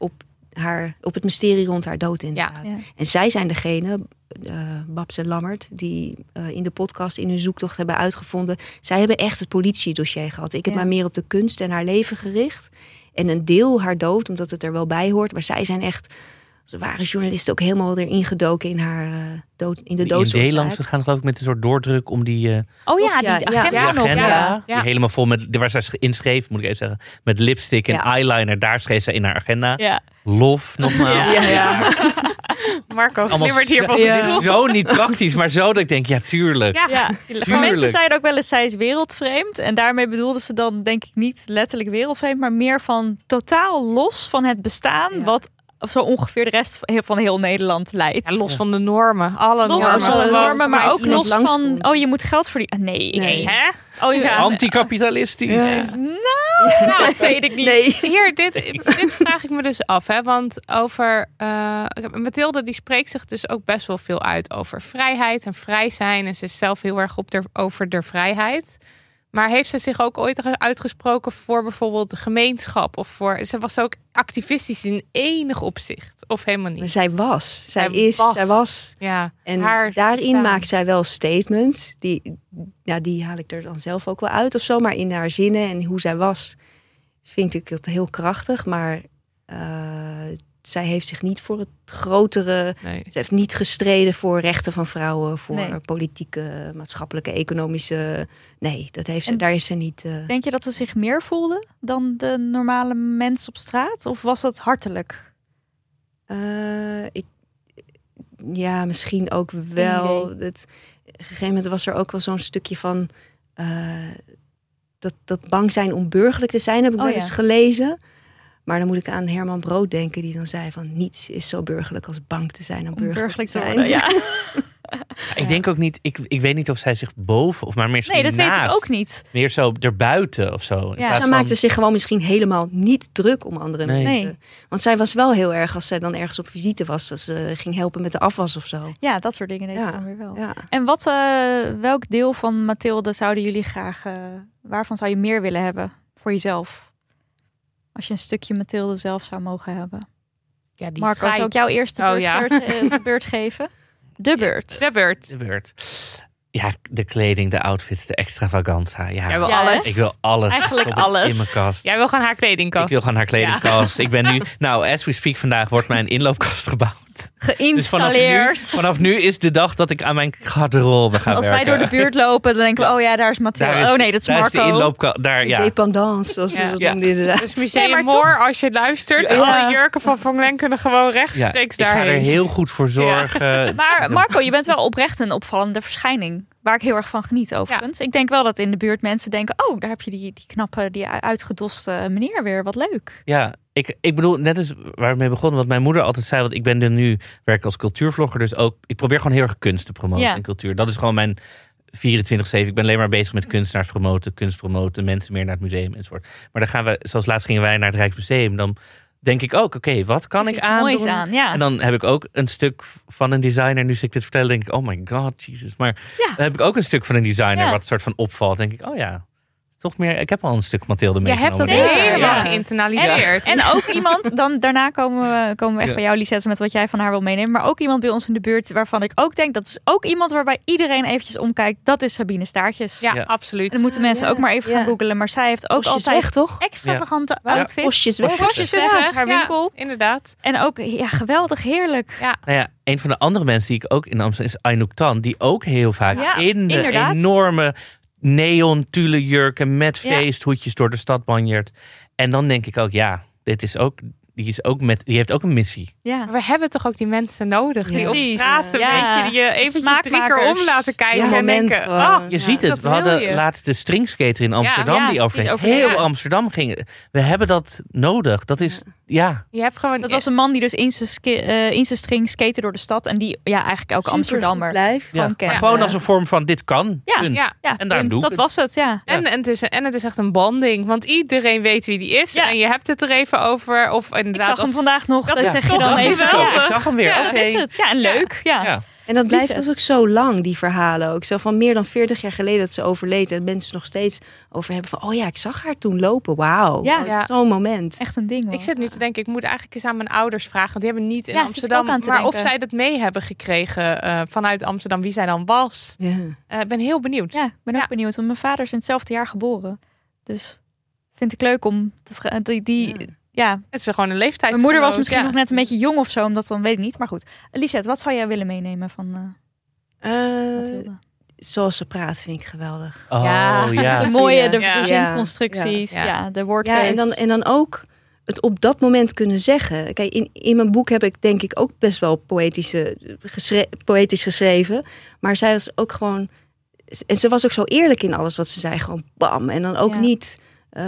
op het mysterie rond haar dood inderdaad. Ja. En zij zijn degene, Babs en Lammert, die in de podcast in hun zoektocht hebben uitgevonden. Zij hebben echt het politiedossier gehad. Ik heb Ja. maar meer op de kunst en haar leven gericht. En een deel haar dood, omdat het er wel bij hoort. Maar zij zijn echt, ze waren journalisten ook helemaal erin gedoken in haar dood, in de In doodsoorzaak. Nederland, ze gaan geloof ik met een soort doordruk om die Oh ja, Klopt, ja, die ja. agenda Ja, nog. agenda, Ja. die helemaal vol met, waar zij inschreef, moet ik even zeggen, met lipstick en Ja. eyeliner. Daar schreef ze in haar agenda. Ja. Lof, nogmaals. Ja. Marco Allemaal glimmert hier zo, positief. zo niet praktisch, maar zo dat ik denk, ja, tuurlijk. Ja. Maar Tuurlijk. mensen zeiden ook wel eens, zij is wereldvreemd. En daarmee bedoelden ze dan denk ik niet letterlijk wereldvreemd, maar meer van totaal los van het bestaan, Ja. wat zo ongeveer de rest van heel Nederland leidt. Ja, los van de normen. Alle Los normen. van de Gewoon normen, maar als ook iemand los van, langskomt. oh, je moet geld verdienen. Nee. Nee. Hè? Oh, ja. Anticapitalistisch. Nou, dat weet ik niet. Nee. Hier, dit vraag ik me dus af. Hè? Want over Mathilde, die spreekt zich dus ook best wel veel uit over vrijheid en vrij zijn. En ze is zelf heel erg over de vrijheid. Maar heeft ze zich ook ooit uitgesproken voor bijvoorbeeld de gemeenschap? Of ze was ook activistisch in enig opzicht? Of helemaal Maar niet? zij was. Ja, En haar daarin bestaan. maakt zij wel statements. Die haal ik er dan zelf ook wel uit of zo. Maar in haar zinnen en hoe zij was, vind ik het heel krachtig. Maar zij heeft zich niet voor het grotere. Nee. Ze heeft niet gestreden voor rechten van vrouwen, voor Nee. politieke, maatschappelijke, economische. Nee, dat heeft ze, En- daar is ze niet. Denk je dat ze zich meer voelde dan de normale mens op straat? Of was dat hartelijk? Ja, misschien ook wel. Op een gegeven moment was er ook wel zo'n stukje van dat bang zijn om burgerlijk te zijn, heb ik Oh, wel ja. eens gelezen. Maar dan moet ik aan Herman Brood denken, die dan zei van niets is zo burgerlijk als bang te zijn om Om burgerlijk te zijn. worden, ja. Ik denk ook niet, ik weet niet of zij zich boven of maar meer Nee, dat naast, weet ik ook niet. Meer zo erbuiten of zo. Ja. Zij maakte zich gewoon misschien helemaal niet druk om andere Nee. mensen. Nee. Want zij was wel heel erg, als zij dan ergens op visite was, dat ze ging helpen met de afwas of zo. Ja, dat soort dingen deed Ja. ze dan weer wel. Ja. En welk deel van Mathilde zouden jullie graag... waarvan zou je meer willen hebben voor jezelf? Als je een stukje Mathilde zelf zou mogen hebben. Ja, die Marco, zou ik jou eerst de beurt geven? De beurt. De beurt. De beurt. Ja, de kleding, de outfits, de extravaganza. Ja, Jij wil Ja, alles. ik wil alles. Eigenlijk Stop het alles. in mijn kast. Jij wil gewoon haar kledingkast. Ik wil gewoon haar kledingkast. Ik ben nu, as we speak vandaag, wordt mijn inloopkast gebouwd. Dus Geïnstalleerd. vanaf nu is de dag dat ik aan mijn garderobe ga Als werken. wij door de buurt lopen, dan denken we... oh ja, daar is Mathilde. Daar is- oh nee, dat is daar Marco. de inloopkast. Daar, ja. Dependance, zoals ze dat Ja. noemden inderdaad. Dus Museum maar Moor, als je luistert, Ja. alle jurken van Van Glen kunnen gewoon Ja, rechtstreeks ik ga er daarheen. heel goed voor zorgen. Maar Marco, je bent wel oprecht een opvallende verschijning. Waar ik heel erg van geniet overigens. Ik denk wel dat in de buurt mensen denken... oh, daar heb je die knappe, die uitgedoste meneer weer. Wat leuk. Ja, ik bedoel, net als waar we mee begonnen, wat mijn moeder altijd zei, want ik ben er nu, werk als cultuurvlogger, dus ook, ik probeer gewoon heel erg kunst te promoten Ja. en cultuur. Dat is gewoon mijn 24/7. Ik ben alleen maar bezig met kunstenaars promoten, kunst promoten, mensen meer naar het museum enzovoort. Maar dan gaan we, zoals laatst gingen wij naar het Rijksmuseum, dan denk ik ook, oké, wat kan ik Iets aandoen? moois aan, ja. En dan heb ik ook een stuk van een designer, nu ik dit vertel, denk ik, oh my god, Jesus. Maar Ja. dan heb ik ook een stuk van een designer Ja. wat soort van opvalt, denk ik, oh ja. Toch meer, ik heb al een stuk Mathilde Je hebt dat meegenomen. helemaal Ja. geïnternaliseerd. En ook iemand, daarna komen we echt Ja. bij jou, Lisette, met wat jij van haar wil meenemen. Maar ook iemand bij ons in de buurt waarvan ik ook denk, dat is ook iemand waarbij iedereen eventjes omkijkt. Dat is Sabine Staartjes. Ja, Ja. absoluut. En dan moeten mensen ook maar even gaan googlen. Maar zij heeft ook Postjes altijd weg, toch? extravagante Ja. outfits. Postjes weg. Postjes weg Ja, uit haar winkel. inderdaad. En ook, ja, geweldig, heerlijk. Ja. Nou ja, een van de andere mensen die ik ook in Amsterdam is Aynouk Tan, die ook heel vaak Ja, in de inderdaad. enorme neon tulle jurken met Ja. feesthoedjes door de stad banjert. En dan denk ik ook, ja, dit is ook, die heeft ook een missie. Ja. Maar we hebben toch ook die mensen nodig die Precies. op straat een Ja. beetje die je eventjes 3 keer Smaakmakers. om laten kijken Ja, en moment denken, gewoon. ah, Je ziet het, dat we wil hadden je. laatst de stringskater in Amsterdam Ja, die die overheen. is overheen. Heel Ja. Amsterdam ging. We hebben dat nodig. Dat is, ja. Je hebt gewoon Dat was een man die dus in zijn string skate door de stad. En die eigenlijk elke Amsterdammer Blijf. Ja. kent. Maar gewoon als een vorm van dit kan. Ja. Punt. Ja. Ja, En daar punt. doe ik Dat het. was het, ja. En het is echt een bonding, want iedereen weet wie die is Ja. en je hebt het er even over. Of Ik inderdaad, zag hem als- vandaag nog. Dat Dat is zeg je toch dan wel Dat is even. het ook. geweldig. Ik zag hem weer. Ja, Oké. Dat is het. Ja, en leuk. Ja. Ja. En dat blijft Liesje. dus ook zo lang, die verhalen ook. Zo van meer dan 40 jaar geleden dat ze overleed. En mensen nog steeds over hebben van... oh ja, ik zag haar toen lopen. Wauw. Ja. Dat is zo'n moment. Echt een ding. Ik hoor. zit nu te denken, ik moet eigenlijk eens aan mijn ouders vragen. Want die hebben niet in Ja, zit ik Amsterdam. ook aan te Maar of denken. zij dat mee hebben gekregen vanuit Amsterdam, wie zij dan was. Ja. Ik ben heel benieuwd. Ja, ik ben ook Ja. benieuwd. Want mijn vader is in hetzelfde jaar geboren. Dus vind ik leuk om te vragen. Ja. Het is gewoon een leeftijd. Mijn moeder was misschien nog net een beetje jong of zo. Omdat dan weet ik niet. Maar goed. Lisette, wat zou jij willen meenemen van Mathilde? Zoals ze praat vind ik geweldig. Oh Ja. ja. De mooie, de Ja. zinsconstructies. Ja. Ja, de woordkeus. Ja, en dan ook het op dat moment kunnen zeggen. Kijk, in mijn boek heb ik denk ik ook best wel poëtisch geschreven. Maar zij was ook gewoon... En ze was ook zo eerlijk in alles wat ze zei. Gewoon bam. En dan ook Ja. niet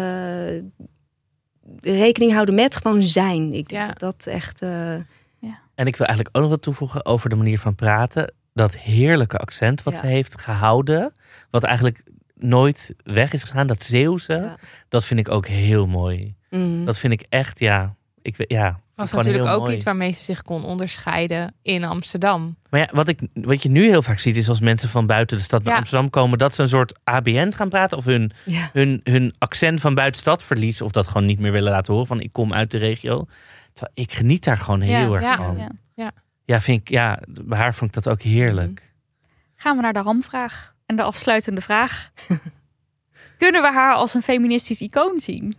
rekening houden met gewoon zijn. Ik denk Ja. dat dat echt... En ik wil eigenlijk ook nog wat toevoegen over de manier van praten. Dat heerlijke accent wat Ja. ze heeft gehouden. Wat eigenlijk nooit weg is gegaan. Dat Zeeuwse. Ja. Dat vind ik ook heel mooi. mm. Dat vind ik echt, ja. was gewoon natuurlijk heel ook mooi. iets waarmee ze zich kon onderscheiden in Amsterdam. Maar ja, wat je nu heel vaak ziet is als mensen van buiten de stad naar Ja. Amsterdam komen. Dat ze een soort ABN gaan praten. Of Ja. hun accent van buiten de stad verliezen. Of dat gewoon niet meer willen laten horen. Van ik kom uit de regio. Terwijl ik geniet daar gewoon heel erg Ja. van. Ja. Ja, bij haar vond ik dat ook heerlijk. Gaan we naar de hamvraag. En de afsluitende vraag. Kunnen we haar als een feministisch icoon zien?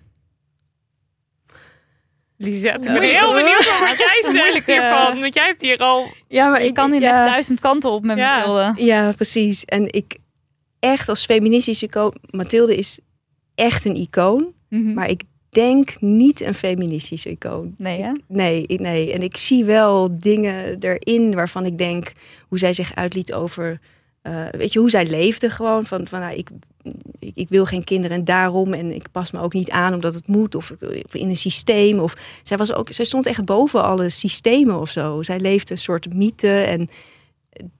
Lisette, ik ben heel benieuwd naar wat jij zegt moeilijke- hiervan. Want jij hebt hier al... Ja, maar Je kan hier echt 1000 kanten op met Ja. Mathilde. Ja, precies. En ik echt als feministische icoon... Mathilde is echt een icoon. Mhm. Maar ik denk niet een feministische icoon. Nee, hè? Nee. En ik zie wel dingen erin waarvan ik denk... hoe zij zich uitliet over... weet je, hoe zij leefde gewoon. Van nou, ik wil geen kinderen en daarom... en ik pas me ook niet aan omdat het moet... of in een systeem. Of, zij stond echt boven alle systemen of zo. Zij leefde een soort mythe. En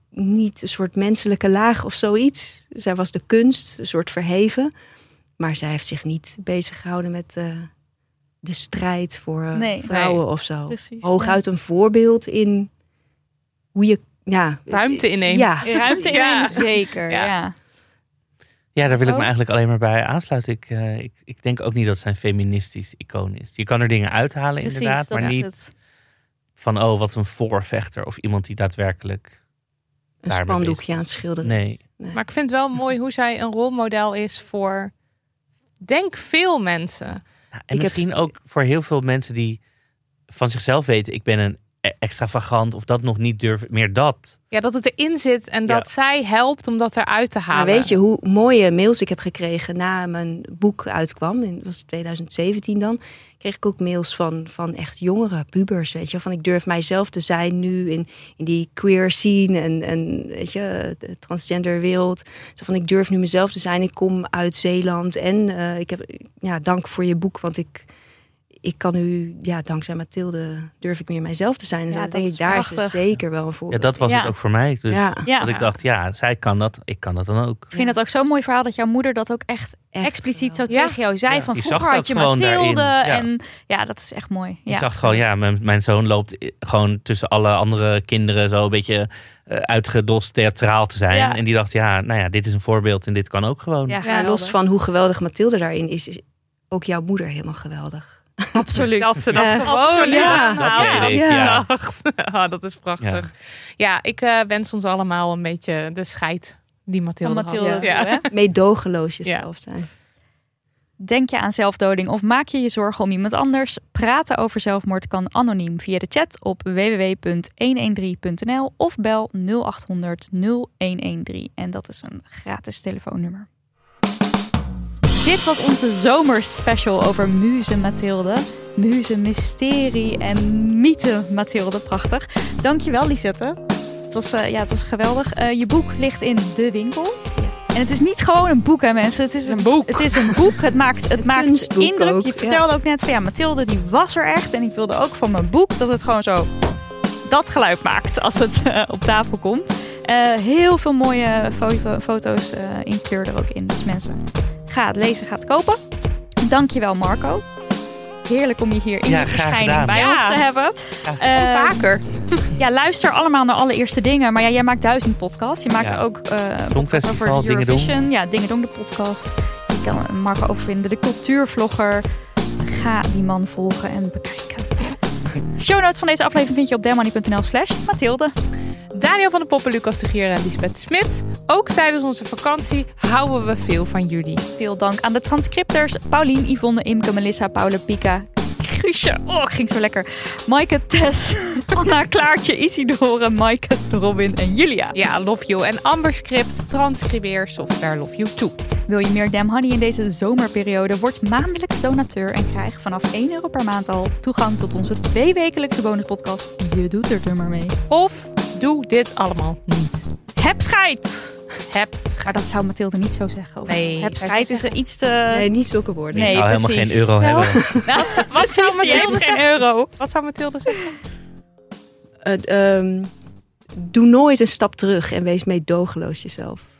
niet een soort menselijke laag of zoiets. Zij was de kunst, een soort verheven. Maar zij heeft zich niet bezig gehouden met de strijd voor vrouwen of zo. Precies, Hooguit een voorbeeld in hoe je ruimte inneemt. Ja, Ruimte innemen, zeker. Ja. Ja, daar wil ik me eigenlijk alleen maar bij aansluiten. Ik denk ook niet dat zij een feministisch icoon is. Je kan er dingen uithalen Precies, inderdaad, dat maar is niet het. van wat een voorvechter of iemand die daadwerkelijk een daarmee spandoekje bezig aan het is. schilderen. Nee. Maar ik vind het wel mooi hoe zij een rolmodel is voor, denk veel mensen. Nou, en misschien ook voor heel veel mensen die van zichzelf weten, ik ben een extravagant of dat nog niet durven, meer dat. Ja, dat het erin zit en dat zij helpt om dat eruit te halen. Maar weet je hoe mooie mails ik heb gekregen na mijn boek uitkwam? Dat was 2017 dan. Kreeg ik ook mails van echt jongere pubers, weet je. Van ik durf mijzelf te zijn nu in die queer scene en weet je, de transgender wereld. Zo van ik durf nu mezelf te zijn. Ik kom uit Zeeland en ik heb dank voor je boek, want ik kan nu, dankzij Mathilde, durf ik meer mijzelf te zijn. En zo denk ik, daar is het zeker wel een voorbeeld. Ja, dat was het ook voor mij. Dus dat ik dacht, zij kan dat, ik kan dat dan ook. Ik vind het ook zo'n mooi verhaal dat jouw moeder dat ook echt expliciet zo tegen jou zei. Van Je vroeger zag had je dat gewoon Mathilde. daarin. En dat is echt mooi. Je zag gewoon, mijn zoon loopt gewoon tussen alle andere kinderen zo een beetje uitgedost theatraal te zijn. Ja. En die dacht, dit is een voorbeeld en dit kan ook gewoon. Ja, los van hoe geweldig Mathilde daarin is ook jouw moeder helemaal geweldig. Absoluut. Dat ze dat gewoon dat is prachtig. Ja, ik wens ons allemaal een beetje de scheid die Mathilde had. Meedogenloos jezelf zijn. Denk je aan zelfdoding of maak je je zorgen om iemand anders? Praten over zelfmoord kan anoniem via de chat op www.113.nl of bel 0800 0113. En dat is een gratis telefoonnummer. Dit was onze zomerspecial over Muze Mathilde. Muze, mysterie en mythe Mathilde. Prachtig. Dankjewel Lisette. Het was geweldig. Je boek ligt in de winkel. En het is niet gewoon een boek, hè mensen. Het is een boek. Het is een boek. Het maakt indruk. Ook, je vertelde ook net van Mathilde, die was er echt. En ik wilde ook van mijn boek dat het gewoon zo dat geluid maakt als het op tafel komt. Heel veel mooie foto's in kleur er ook in. Dus mensen, ga het lezen, ga het kopen. Dankjewel Marco. Heerlijk om je hier in de verschijning bij ons te hebben. Vaker. Luister allemaal naar Allereerste Dingen. Maar jij maakt 1000 podcasts. Je maakt ook Songfestival, over Eurovision. Ja, Dingedong de podcast. Je kan Marco ook vinden, de cultuurvlogger. Ga die man volgen en bekijken. Show notes van deze aflevering vind je op delmoney.nl/Mathilde. Daniel van der Poppen, Lucas de Gier en Lisbeth Smit. Ook tijdens onze vakantie houden we veel van jullie. Veel dank aan de transcripters Paulien, Yvonne, Imke, Melissa, Paula, Pika, Guusje. Ging zo lekker. Maaike, Tess, Anna, Klaartje, Isidore, Maaike, Robin en Julia. Ja, love you. En Amberscript, transcribeer software love you too. Wil je meer Damn Honey in deze zomerperiode? Word maandelijks donateur en krijg vanaf €1 per maand al toegang tot onze 2-wekelijkse bonuspodcast. Je doet er maar mee. Of doe dit allemaal niet. Heb scheid! Maar dat zou Mathilde niet zo zeggen. Nee. Heb scheid is er iets te... Nee, niet zulke woorden. Ik zou helemaal geen euro hebben. Wat zou Mathilde geen euro? Wat zou Mathilde zeggen? Doe nooit een stap terug en wees meedogenloos jezelf.